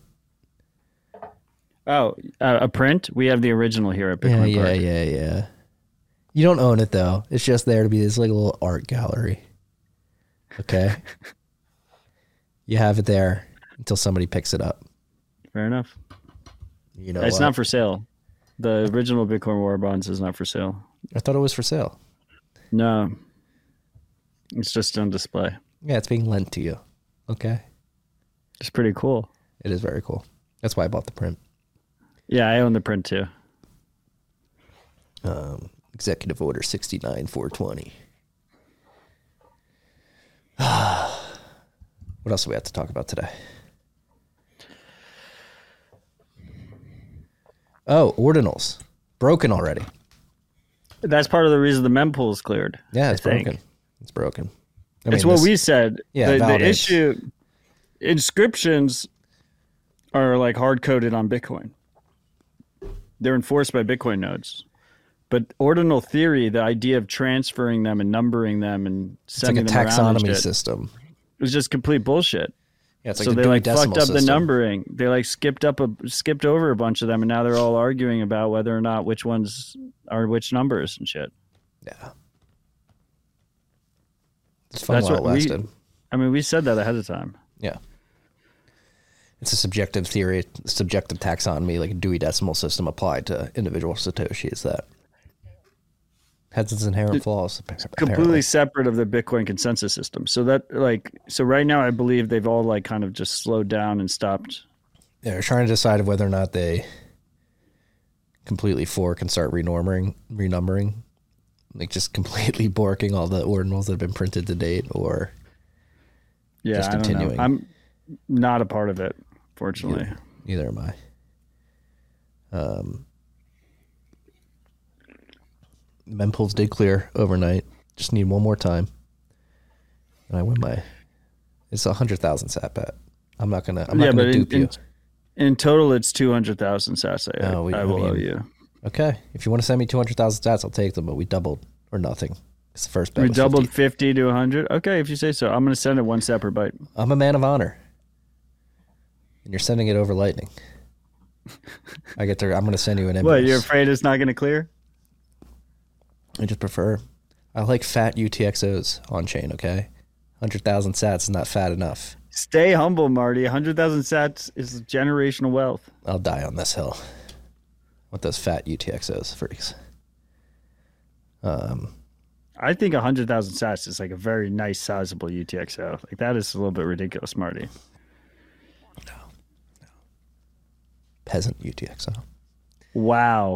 oh, uh, a print? We have the original here at Bitcoin yeah, Park. yeah, yeah, yeah. You don't own it though. It's just there to be this like little art gallery. Okay. You have it there until somebody picks it up. Fair enough. You know, It's what? not for sale. The original Bitcoin War Bonds is not for sale. I thought it was for sale. No. It's just on display. Yeah, it's being lent to you. Okay. It's pretty cool. It is very cool. That's why I bought the print. Yeah, I own the print too. Um, Executive Order sixty-nine four twenty. What else do we have to talk about today? Oh, ordinals. Broken already. That's part of the reason the mempool is cleared. Yeah, it's I think. broken. It's broken. I It's mean, what this- we said. Yeah, the, the validates. issue, inscriptions are like hard coded on Bitcoin. They're enforced by Bitcoin nodes. But ordinal theory, the idea of transferring them and numbering them and It's like a sending them around and taxonomy shit, system. it was just complete bullshit. Yeah, it's like so a they Dewey like Decimal fucked up the system. numbering. They like skipped up a skipped over a bunch of them, and now they're all arguing about whether or not which ones are which numbers and shit. Yeah. It's fun That's while it what we- lasted. I mean, we said that ahead of time. Yeah. It's a subjective theory, subjective taxonomy, like a Dewey Decimal system applied to individual Satoshis that has its inherent flaws. apparently. Completely separate of the Bitcoin consensus system. So that like so right now, I believe they've all like kind of just slowed down and stopped. Yeah, they're trying to decide whether or not they completely fork and start renorming, renumbering, like just completely borking all the ordinals that have been printed to date, or Yeah, just I don't continuing. know. I'm not a part of it, fortunately. Neither am I. Um, mempools did clear overnight. Just need one more time, and I win my. It's a hundred thousand sat bet. I'm not gonna. I'm yeah, not but gonna in, dupe you. in, in total, it's two hundred thousand sats. I, No, we- I I will owe mean, you. Okay, if you want to send me two hundred thousand sats, I'll take them. But we doubled or nothing. It's the first bet. We was doubled fifty. fifty to one hundred. Okay, if you say so. I'm going to send it one separate byte. I'm a man of honor, and you're sending it over Lightning. I get to. I'm going to send you an invoice. What, you're afraid it's not going to clear? I just prefer. I like fat U T X Os on chain. Okay, hundred thousand sats is not fat enough. Stay humble, Marty. one hundred thousand sats is generational wealth. I'll die on this hill with those fat U T X Os freaks. Um, I think one hundred thousand sats is like a very nice, sizable U T X O. Like that is a little bit ridiculous, Marty. peasant U T X O. Wow.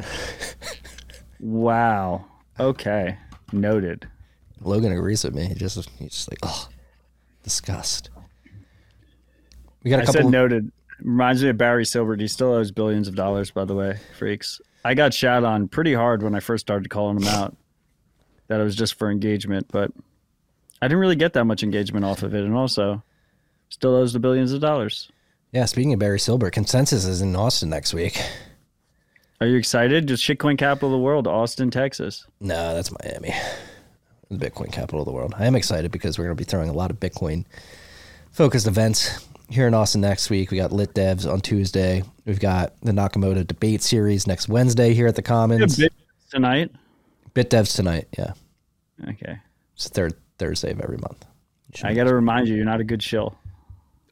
Wow. Okay. Noted. Logan agrees with me. He just he's just like, oh, disgust. We got a I couple. said noted. Reminds me of Barry Silbert. He still owes billions of dollars, by the way, freaks. I got shat on pretty hard when I first started calling him out. That it was just for engagement, but I didn't really get that much engagement off of it, and also still owes the billions of dollars. Yeah, speaking of Barry Silbert, Consensus is in Austin next week. Are you excited? Just shitcoin capital of the world, Austin, Texas. No, that's Miami, the Bitcoin capital of the world. I am excited because we're going to be throwing a lot of Bitcoin focused events here in Austin next week. We got Lit Devs on Tuesday. We've got the Nakamoto debate series next Wednesday here at the Commons. Bit tonight. Bit Devs tonight, yeah. Okay. It's the third Thursday of every month. I got to remind you, you're not a good shill.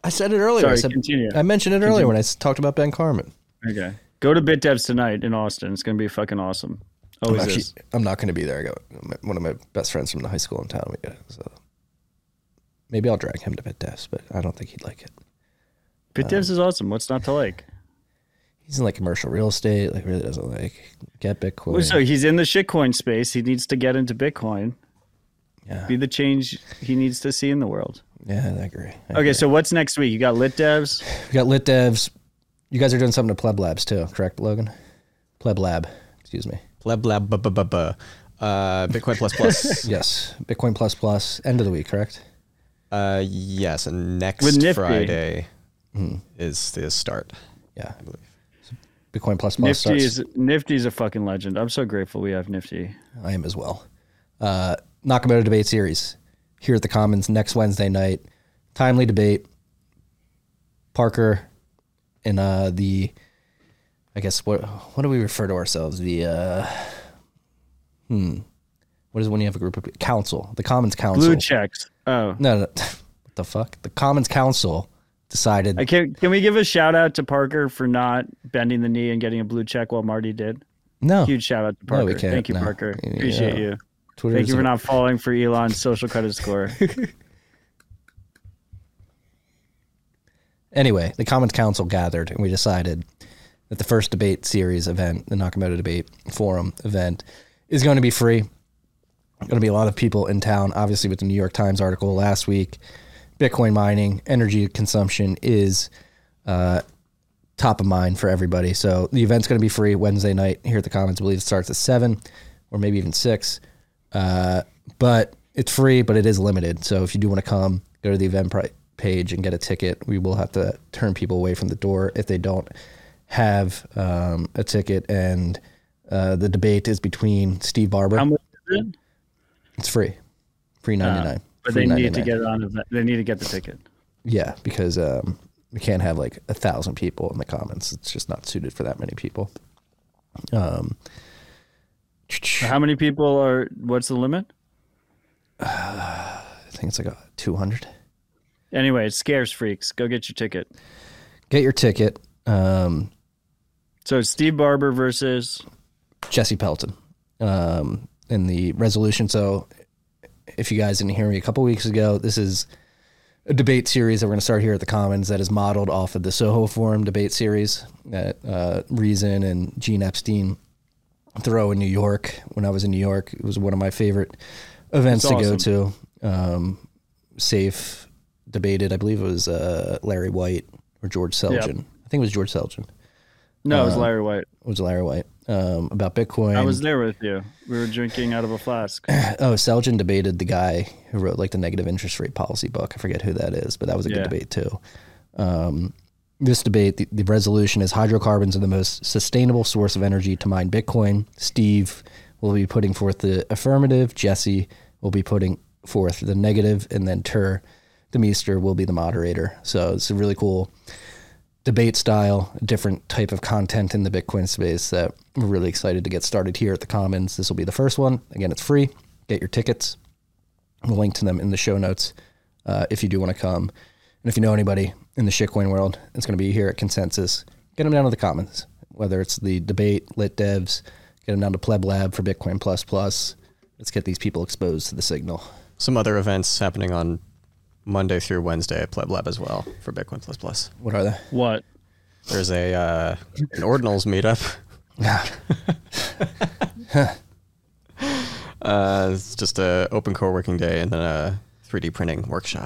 I said it earlier. Sorry, I, said, continue. I mentioned it Continue. earlier when I s- talked about Ben Carmen. Okay. Go to BitDevs tonight in Austin. It's going to be fucking awesome. I'm, Always actually, is. I'm not going to be there. I got one of my best friends from the high school in town. We got, so maybe I'll drag him to BitDevs, but I don't think he'd like it. BitDevs is awesome. What's not to like? He's in like commercial real estate. Like really doesn't like get Bitcoin. Well, so he's in the shitcoin space. He needs to get into Bitcoin. Yeah. Be the change he needs to see in the world. Yeah, I agree. I Okay, agree. so what's next week? You got Lit Devs. We got Lit Devs. You guys are doing something to Pleb Labs too, correct, Logan? Pleb Lab, excuse me. Pleb lab, bu- bu- bu- bu. Uh, Bitcoin plus plus. Yes, Bitcoin plus plus. End of the week, correct? Uh, yes, and next With Nifty. Friday is the start. Yeah, I believe. So Bitcoin plus plus Nifty starts. is Nifty's a fucking legend. I'm so grateful we have Nifty. I am as well. Uh, Nakamoto debate series here at the Commons next Wednesday night. Timely debate. Parker and uh, the, I guess what what do we refer to ourselves? The uh, hmm, what is when you have a group of council? The Commons Council. Blue checks. Oh, No, no, what the fuck? The Commons Council decided. I can. Can we give a shout out to Parker for not bending the knee and getting a blue check while Marty did? no, Huge shout out to No, Parker. we can't. Thank you, No. Parker. Yeah. Appreciate you. Twitter Thank is you for a- not falling for Elon's social credit score. Anyway, the Commons Council gathered and we decided that the first debate series event, the Nakamoto Debate Forum event, is going to be free. Going to be a lot of people in town. Obviously, with the New York Times article last week, Bitcoin mining, energy consumption is uh, top of mind for everybody. So the event's going to be free Wednesday night here at the Commons. I believe it starts at seven or maybe even six. Uh, but it's free, but it is limited. So if you do want to come, go to the Eventbrite page and get a ticket. We will have to turn people away from the door if they don't have um, a ticket. And uh, the debate is between Steve Barber. How much is it? It's free, free ninety nine. But they need to get it on. They need to get the ticket. Yeah, because um, we can't have like a thousand people in the Commons. It's just not suited for that many people. Um, How many people are? What's the limit? I think it's like a two hundred. Anyway, it's Scarce Freaks. Go get your ticket. Get your ticket. Um, So it's Steve Barber versus Jesse Pelton um, in the resolution. So if you guys didn't hear me a couple weeks ago, this is a debate series that we're going to start here at the Commons that is modeled off of the Soho Forum debate series that uh, Reason and Gene Epstein throw in New York. When I was in New York, it was one of my favorite events That's to go awesome. to. Um, safe debated, I believe it was uh, Larry White or George Selgin. Yep. I think it was George Selgin. no, it was Um, Larry White. It was Larry White um, about Bitcoin. I was there with you. We were drinking out of a flask. Oh, Selgin debated the guy who wrote like the negative interest rate policy book. I forget who that is, but that was a Yeah. good debate too. Um, this debate, the, the resolution is hydrocarbons are the most sustainable source of energy to mine Bitcoin. Steve will be putting forth the affirmative. Jesse will be putting forth the negative, and then Tur, the Meester, will be the moderator. So it's a really cool debate style, a different type of content in the Bitcoin space that we're really excited to get started here at the Commons. This will be the first one. Again, it's free. Get your tickets. We'll link to them in the show notes uh, if you do want to come. And if you know anybody in the shitcoin world, it's going to be here at Consensus. Get them down to the Commons, whether it's the debate, Lit Devs, get them down to Pleb Lab for Bitcoin plus plus. Let's get these people exposed to the signal. Some other events happening on Monday through Wednesday at Pleb Lab as well for Bitcoin plus plus. What are they? What? There's a uh, an Ordinals meetup. uh, it's just a open core working day and then a three D printing workshop.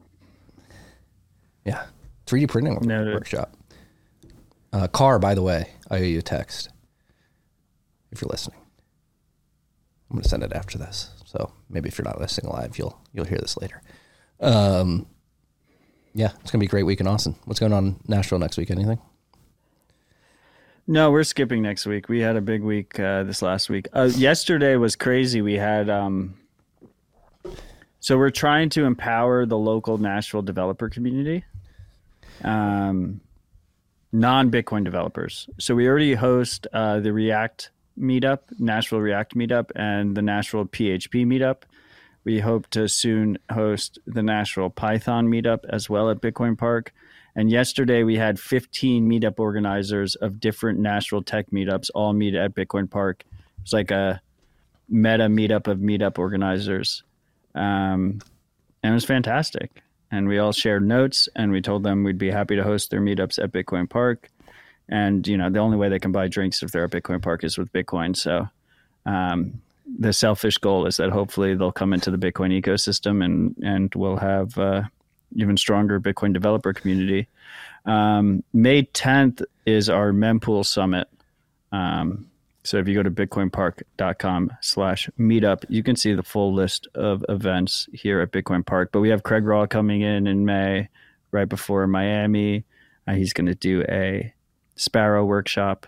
Yeah. three D printing work- Noted. workshop. Uh, Car, by the way, I owe you a text if you're listening. I'm going to send it after this. So maybe if you're not listening live, you'll you'll hear this later. Um, yeah, it's going to be a great week in Austin. What's going on in Nashville next week? Anything? No, we're skipping next week. We had a big week uh, this last week. Uh, yesterday was crazy. We had um, so we're trying to empower the local Nashville developer community, um, non-Bitcoin developers. So we already host uh, the React meetup, Nashville React meetup, and the Nashville P H P meetup. We hope to soon host the Nashville Python meetup as well at Bitcoin Park. And yesterday we had fifteen meetup organizers of different Nashville tech meetups all meet at Bitcoin Park. It's like a meta meetup of meetup organizers. Um, and it was fantastic. And we all shared notes, and we told them we'd be happy to host their meetups at Bitcoin Park. And, you know, the only way they can buy drinks if they're at Bitcoin Park is with Bitcoin. So um, the selfish goal is that hopefully they'll come into the Bitcoin ecosystem and, and we'll have uh, even stronger Bitcoin developer community. Um, May tenth is our Mempool Summit. Um, so if you go to bitcoinpark.com slash meetup, you can see the full list of events here at Bitcoin Park. But we have Craig Raw coming in in May, right before Miami. Uh, he's going to do a Sparrow workshop.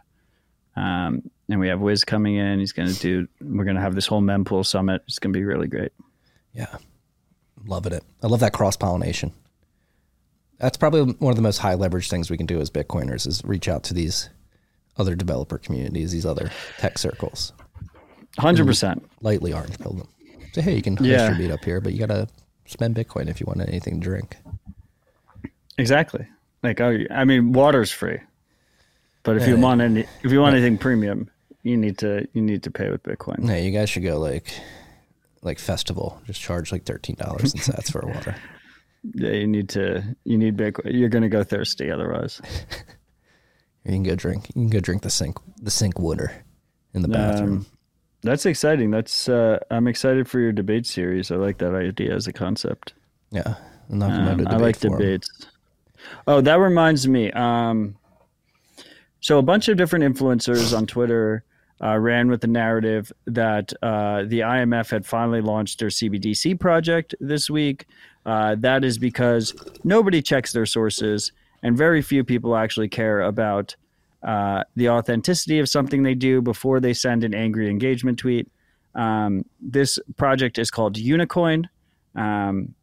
Um, and we have Wiz coming in. He's going to do, we're going to have this whole Mempool Summit. It's going to be really great. Yeah. Loving it. I love that cross-pollination. That's probably one of the most high leverage things we can do as Bitcoiners is reach out to these other developer communities, these other tech circles. one hundred percent. Lightly orange pill them. Say, hey, you can host Yeah. your meet up here, but you got to spend Bitcoin if you want anything to drink. Exactly. Like, oh, I mean, water's free. But if you Yeah. want any, if you want anything premium, you need to you need to pay with Bitcoin. Yeah, you guys should go like like festival. Just charge like thirteen dollars and sats for a water. Yeah, you need to you need Bitcoin. You're gonna go thirsty otherwise. You can go drink. You can go drink the sink the sink water in the bathroom. Um, that's exciting. That's uh, I'm excited for your debate series. I like that idea as a concept. Yeah, I'm not Um, promoted I like forum. debates. Oh, that reminds me. Um, so a bunch of different influencers on Twitter uh, ran with the narrative that uh, the I M F had finally launched their C B D C project this week. Uh, that is because nobody checks their sources, and very few people actually care about uh, the authenticity of something they do before they send an angry engagement tweet. Um, this project is called Unicoin. Um,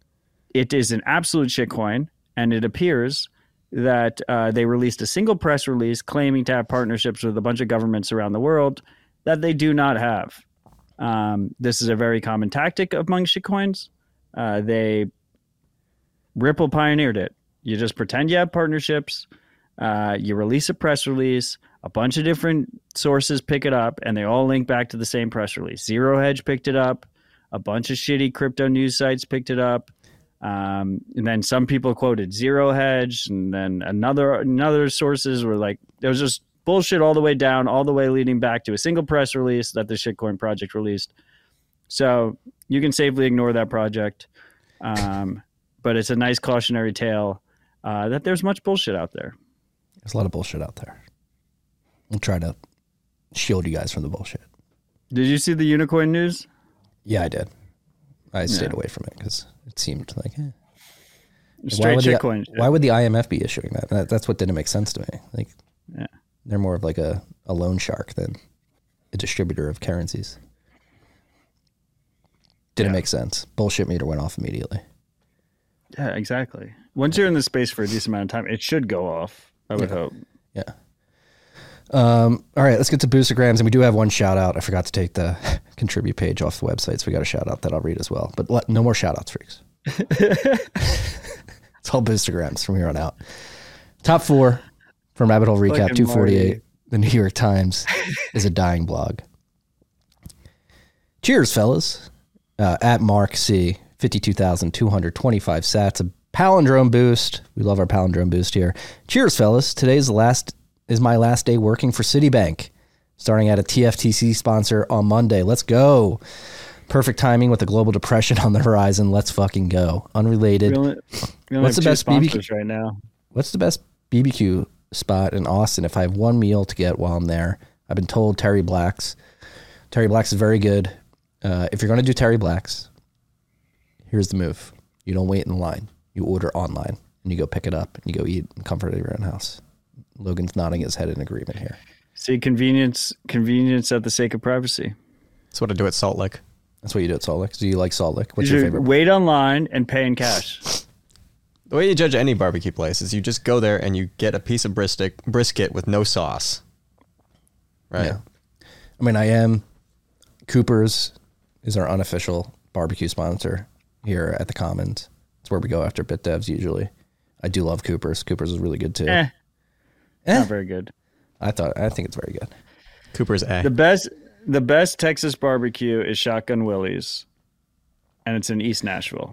it is an absolute shitcoin, and it appears that uh, they released a single press release claiming to have partnerships with a bunch of governments around the world that they do not have. Um, this is a very common tactic among shitcoins. Uh, they Ripple pioneered it. You just pretend you have partnerships. Uh, you release a press release. A bunch of different sources pick it up, and they all link back to the same press release. Zero Hedge picked it up. A bunch of shitty crypto news sites picked it up. Um, and then some people quoted Zero Hedge, and then another another sources were like, there was just bullshit all the way down, all the way leading back to a single press release that the Shitcoin project released. So you can safely ignore that project. Um, but it's a nice cautionary tale uh, that there's much bullshit out there. There's a lot of bullshit out there. We'll try to shield you guys from the bullshit. Did you see the Unicoin news? Yeah, I did. I stayed Yeah. away from it because it seemed like, eh. why Straight would, the, shitcoin. shit. why would the I M F be issuing that? that? That's what didn't make sense to me. Like, Yeah. they're more of like a, a loan shark than a distributor of currencies. Didn't Yeah. make sense. Bullshit meter went off immediately. Yeah, exactly. Once you're in the space for a decent amount of time, it should go off, I would Yeah. hope. Yeah. Um, all right, let's get to Boostergrams. And we do have one shout out. I forgot to take the contribute page off the website, so we got a shout out that I'll read as well. But let, no more shout outs, freaks. It's all Boostergrams from here on out. Top four from Rabbit Hole Recap Fucking two forty-eight. Marty. The New York Times is a dying blog. Cheers, fellas. Uh, at Mark C, fifty-two thousand two hundred twenty-five sats, a palindrome boost. We love our palindrome boost here. Cheers, fellas. Today's the last is my last day working for Citibank, starting at a T F T C sponsor on Monday. Let's go. Perfect timing with the global depression on the horizon. Let's fucking go. Unrelated. We only, we only What's have the two best B B Q sponsors right now? What's the best B B Q spot in Austin if I have one meal to get while I'm there? I've been told Terry Black's. Terry Black's is very good. Uh, if you're going to do Terry Black's, here's the move. You don't wait in the line. You order online, and you go pick it up, and you go eat in comfort of your own house. Logan's nodding his head in agreement here. See, convenience, convenience at the sake of privacy. That's what I do at Salt Lake. That's what you do at Salt Lake. Do you like Salt Lake? What's You your should favorite? wait online and pay in cash. The way you judge any barbecue place is you just go there and you get a piece of brisket, brisket with no sauce. Right? Yeah. I mean, I am. Cooper's is our unofficial barbecue sponsor here at the Commons. It's where we go after Bit Devs usually. I do love Cooper's. Cooper's is really good too. Eh, Eh. not very good. I thought I think it's very good. Cooper's A. The best, the best Texas barbecue is Shotgun Willie's, and it's in East Nashville.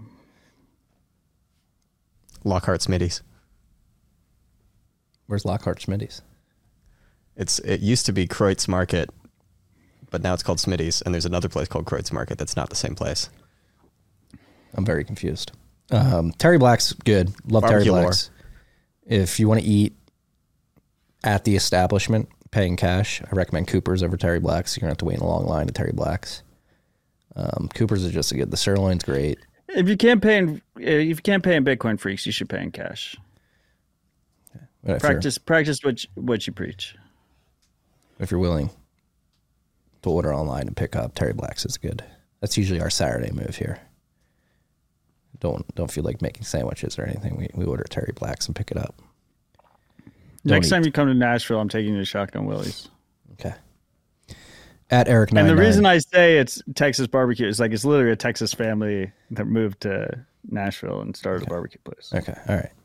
Lockhart Smitty's. Where's Lockhart Smitty's? It's it used to be Kreutz Market, but now it's called Smitty's, and there's another place called Kreutz Market that's not the same place. I'm very confused. Um, Terry Black's good. Love Barbecue Terry Black's. If you want to eat at the establishment, paying cash, I recommend Cooper's over Terry Black's. You're gonna have to wait in a long line at Terry Black's. Um, Cooper's is just a good. The sirloin's great. If you can't pay in, if you can't pay in Bitcoin Freaks, you should pay in cash. But if Practice, practice what you, what you preach. You're, if you're willing to order online and pick up, Terry Black's is good. That's usually our Saturday move here. Don't don't feel like making sandwiches or anything. We we order Terry Black's and pick it up. Don't Next eat. time you come to Nashville, I'm taking you to Shotgun Willie's. Okay. At Eric And the ninety-nine. reason I say it's Texas barbecue is like it's literally a Texas family that moved to Nashville and started Okay. a barbecue place. Okay, all right.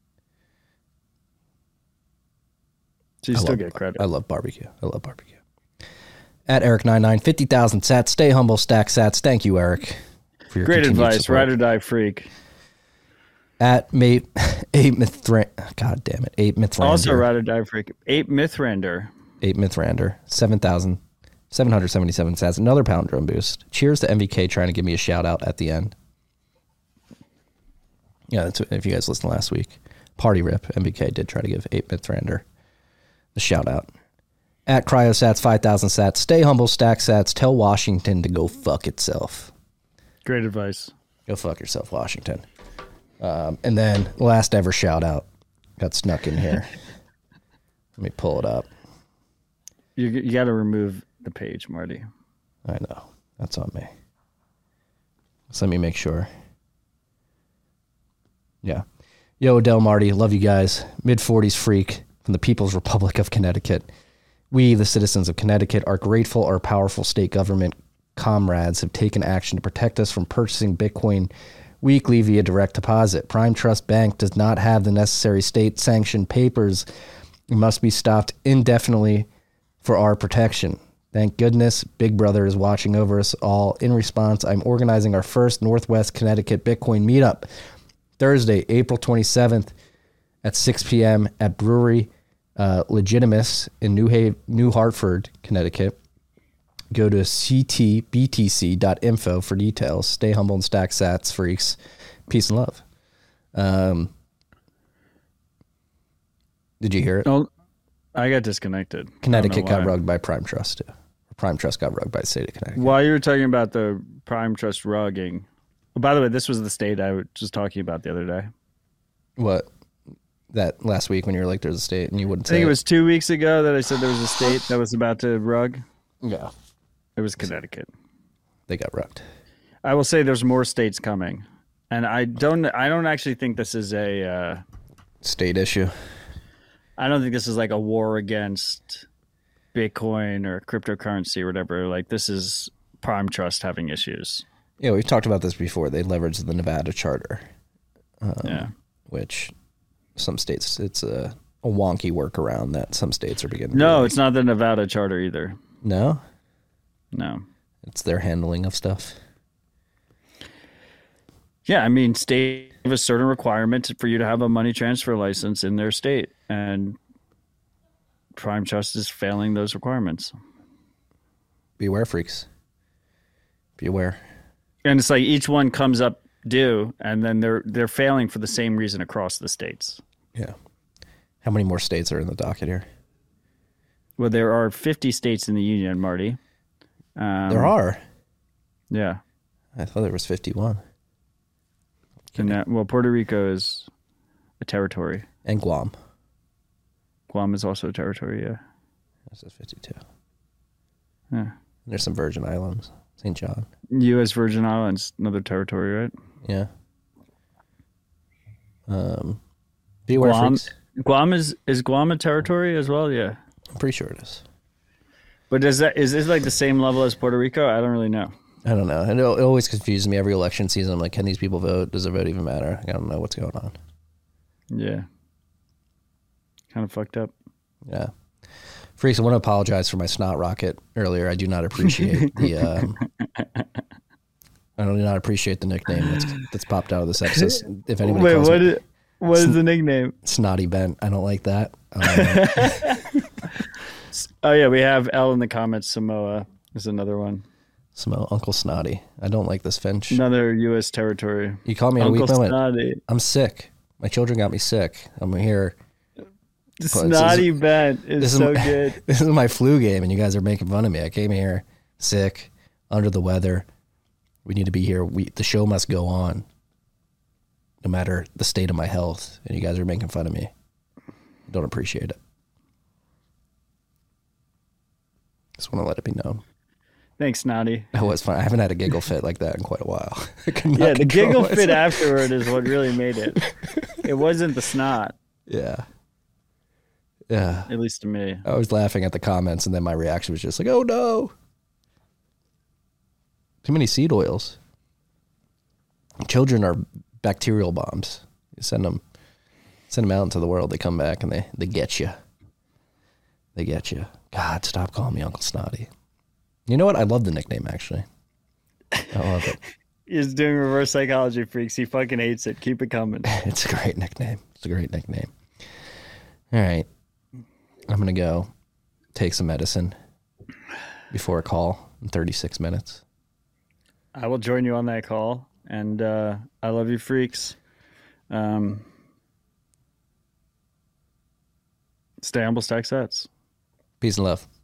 So you I still love, get credit. I love barbecue. I love barbecue. At Eric ninety-nine, fifty thousand sats. Stay humble, stack sats. Thank you, Eric, for your Great continued advice, support. ride or die freak. At mate, eight Mithran. God damn it, eight Mithrander. Also ride or die freak. Eight Mithrander. Eight Mithrander. Seven thousand seven hundred seventy-seven sats. Another pound drum boost. Cheers to M V K trying to give me a shout out at the end. Yeah, that's if you guys listened last week. Party rip. M V K did try to give eight Mithrander the shout out. At Cryosats, five thousand sats. Stay humble, stack sats. Tell Washington to go fuck itself. Great advice. Go fuck yourself, Washington. Um, and then last ever shout out got snuck in here. Let me pull it up. You you got to remove the page, Marty. I know. That's on me. So let me make sure. Yeah. Yo, Del Marty, love you guys. mid forties freak from the People's Republic of Connecticut. We, the citizens of Connecticut, are grateful our powerful state government comrades have taken action to protect us from purchasing Bitcoin weekly via direct deposit. Prime Trust Bank does not have the necessary state-sanctioned papers. It must be stopped indefinitely for our protection. Thank goodness Big Brother is watching over us all. In response, I'm organizing our first Northwest Connecticut Bitcoin meetup Thursday, April twenty-seventh at six p.m. at Brewery uh, Legitimus in New, Haven, New Hartford, Connecticut. Go to c t b t c dot info for details. Stay humble and stack sats, freaks. Peace and love. Um, did you hear it? No, I got disconnected. Connecticut I don't know got why. rugged by Prime Trust too. Prime Trust got rugged by the state of Connecticut. While you were talking about the Prime Trust rugging, oh, by the way, this was the state I was just talking about the other day. What? That last week when you were like, there's a state and you wouldn't I say think it was two weeks ago that I said there was a state that was about to rug. Yeah. It was Connecticut. They got rugged. I will say there's more states coming, and I don't. I don't actually think this is a. Uh, State issue. I don't think this is like a war against Bitcoin or cryptocurrency or whatever. Like this is Prime Trust having issues. Yeah, we've talked about this before. They leveraged the Nevada charter, um, Yeah. which some states, it's a, a wonky workaround that some states are beginning No, to it's not the Nevada charter either. No? No. It's their handling of stuff. Yeah, I mean, state have a certain requirement for you to have a money transfer license in their state, and Prime Trust is failing those requirements. Beware, freaks. Beware. And it's like each one comes up due, and then they're they're failing for the same reason across the states. Yeah. How many more states are in the docket here? Well, there are fifty states in the union, Marty. Um, There are. Yeah. I thought there was fifty-one. And that, well, Puerto Rico is a territory. And Guam. Guam is also a territory, yeah. That says fifty-two. Yeah. There's some Virgin Islands. Saint John. U S Virgin Islands, another territory, right? Yeah. Um, beware, Guam, freaks. Guam is is Guam a territory as well? Yeah. I'm pretty sure it is. But is that is this like the same level as Puerto Rico? I don't really know. I don't know. It, it always confuses me every election season. I'm like, can these people vote? Does their vote even matter? I don't know what's going on. Yeah. Kind of fucked up. Yeah. Freaks, I want to apologize for my snot rocket earlier. I do not appreciate the um, I do not appreciate the nickname that's that's popped out of this episode. If anybody Wait, calls what me is, what is the nickname? Snotty Bent, I don't like that. Um, Oh yeah, we have L in the comments. Samoa is another one. Samoa, Uncle Snotty. I don't like this Finch. Another U S territory. You call me at a Uncle weak moment. Snotty. I'm sick. My children got me sick. I'm here. Snotty is, Bent is, this so is my, good. This is my flu game, and you guys are making fun of me. I came here sick, under the weather. We need to be here. We the show must go on, no matter the state of my health. And you guys are making fun of me. Don't appreciate it. Just want to let it be known. Thanks, Snotty. That was fun. I haven't had a giggle fit like that in quite a while. Yeah, the giggle myself. fit afterward is what really made it. It wasn't the snot. Yeah. Yeah. At least to me. I was laughing at the comments, and then my reaction was just like, oh no. Too many seed oils. Children are bacterial bombs. You send them, send them out into the world. They come back and they, they get you. They get you. God, stop calling me Uncle Snotty. You know what? I love the nickname, actually. I love it. He's doing reverse psychology, Freaks. He fucking hates it. Keep it coming. It's a great nickname. It's a great nickname. All right. I'm going to go take some medicine before a call in thirty-six minutes. I will join you on that call. And uh, I love you, Freaks. Um, stay humble, stack sets. Peace and love.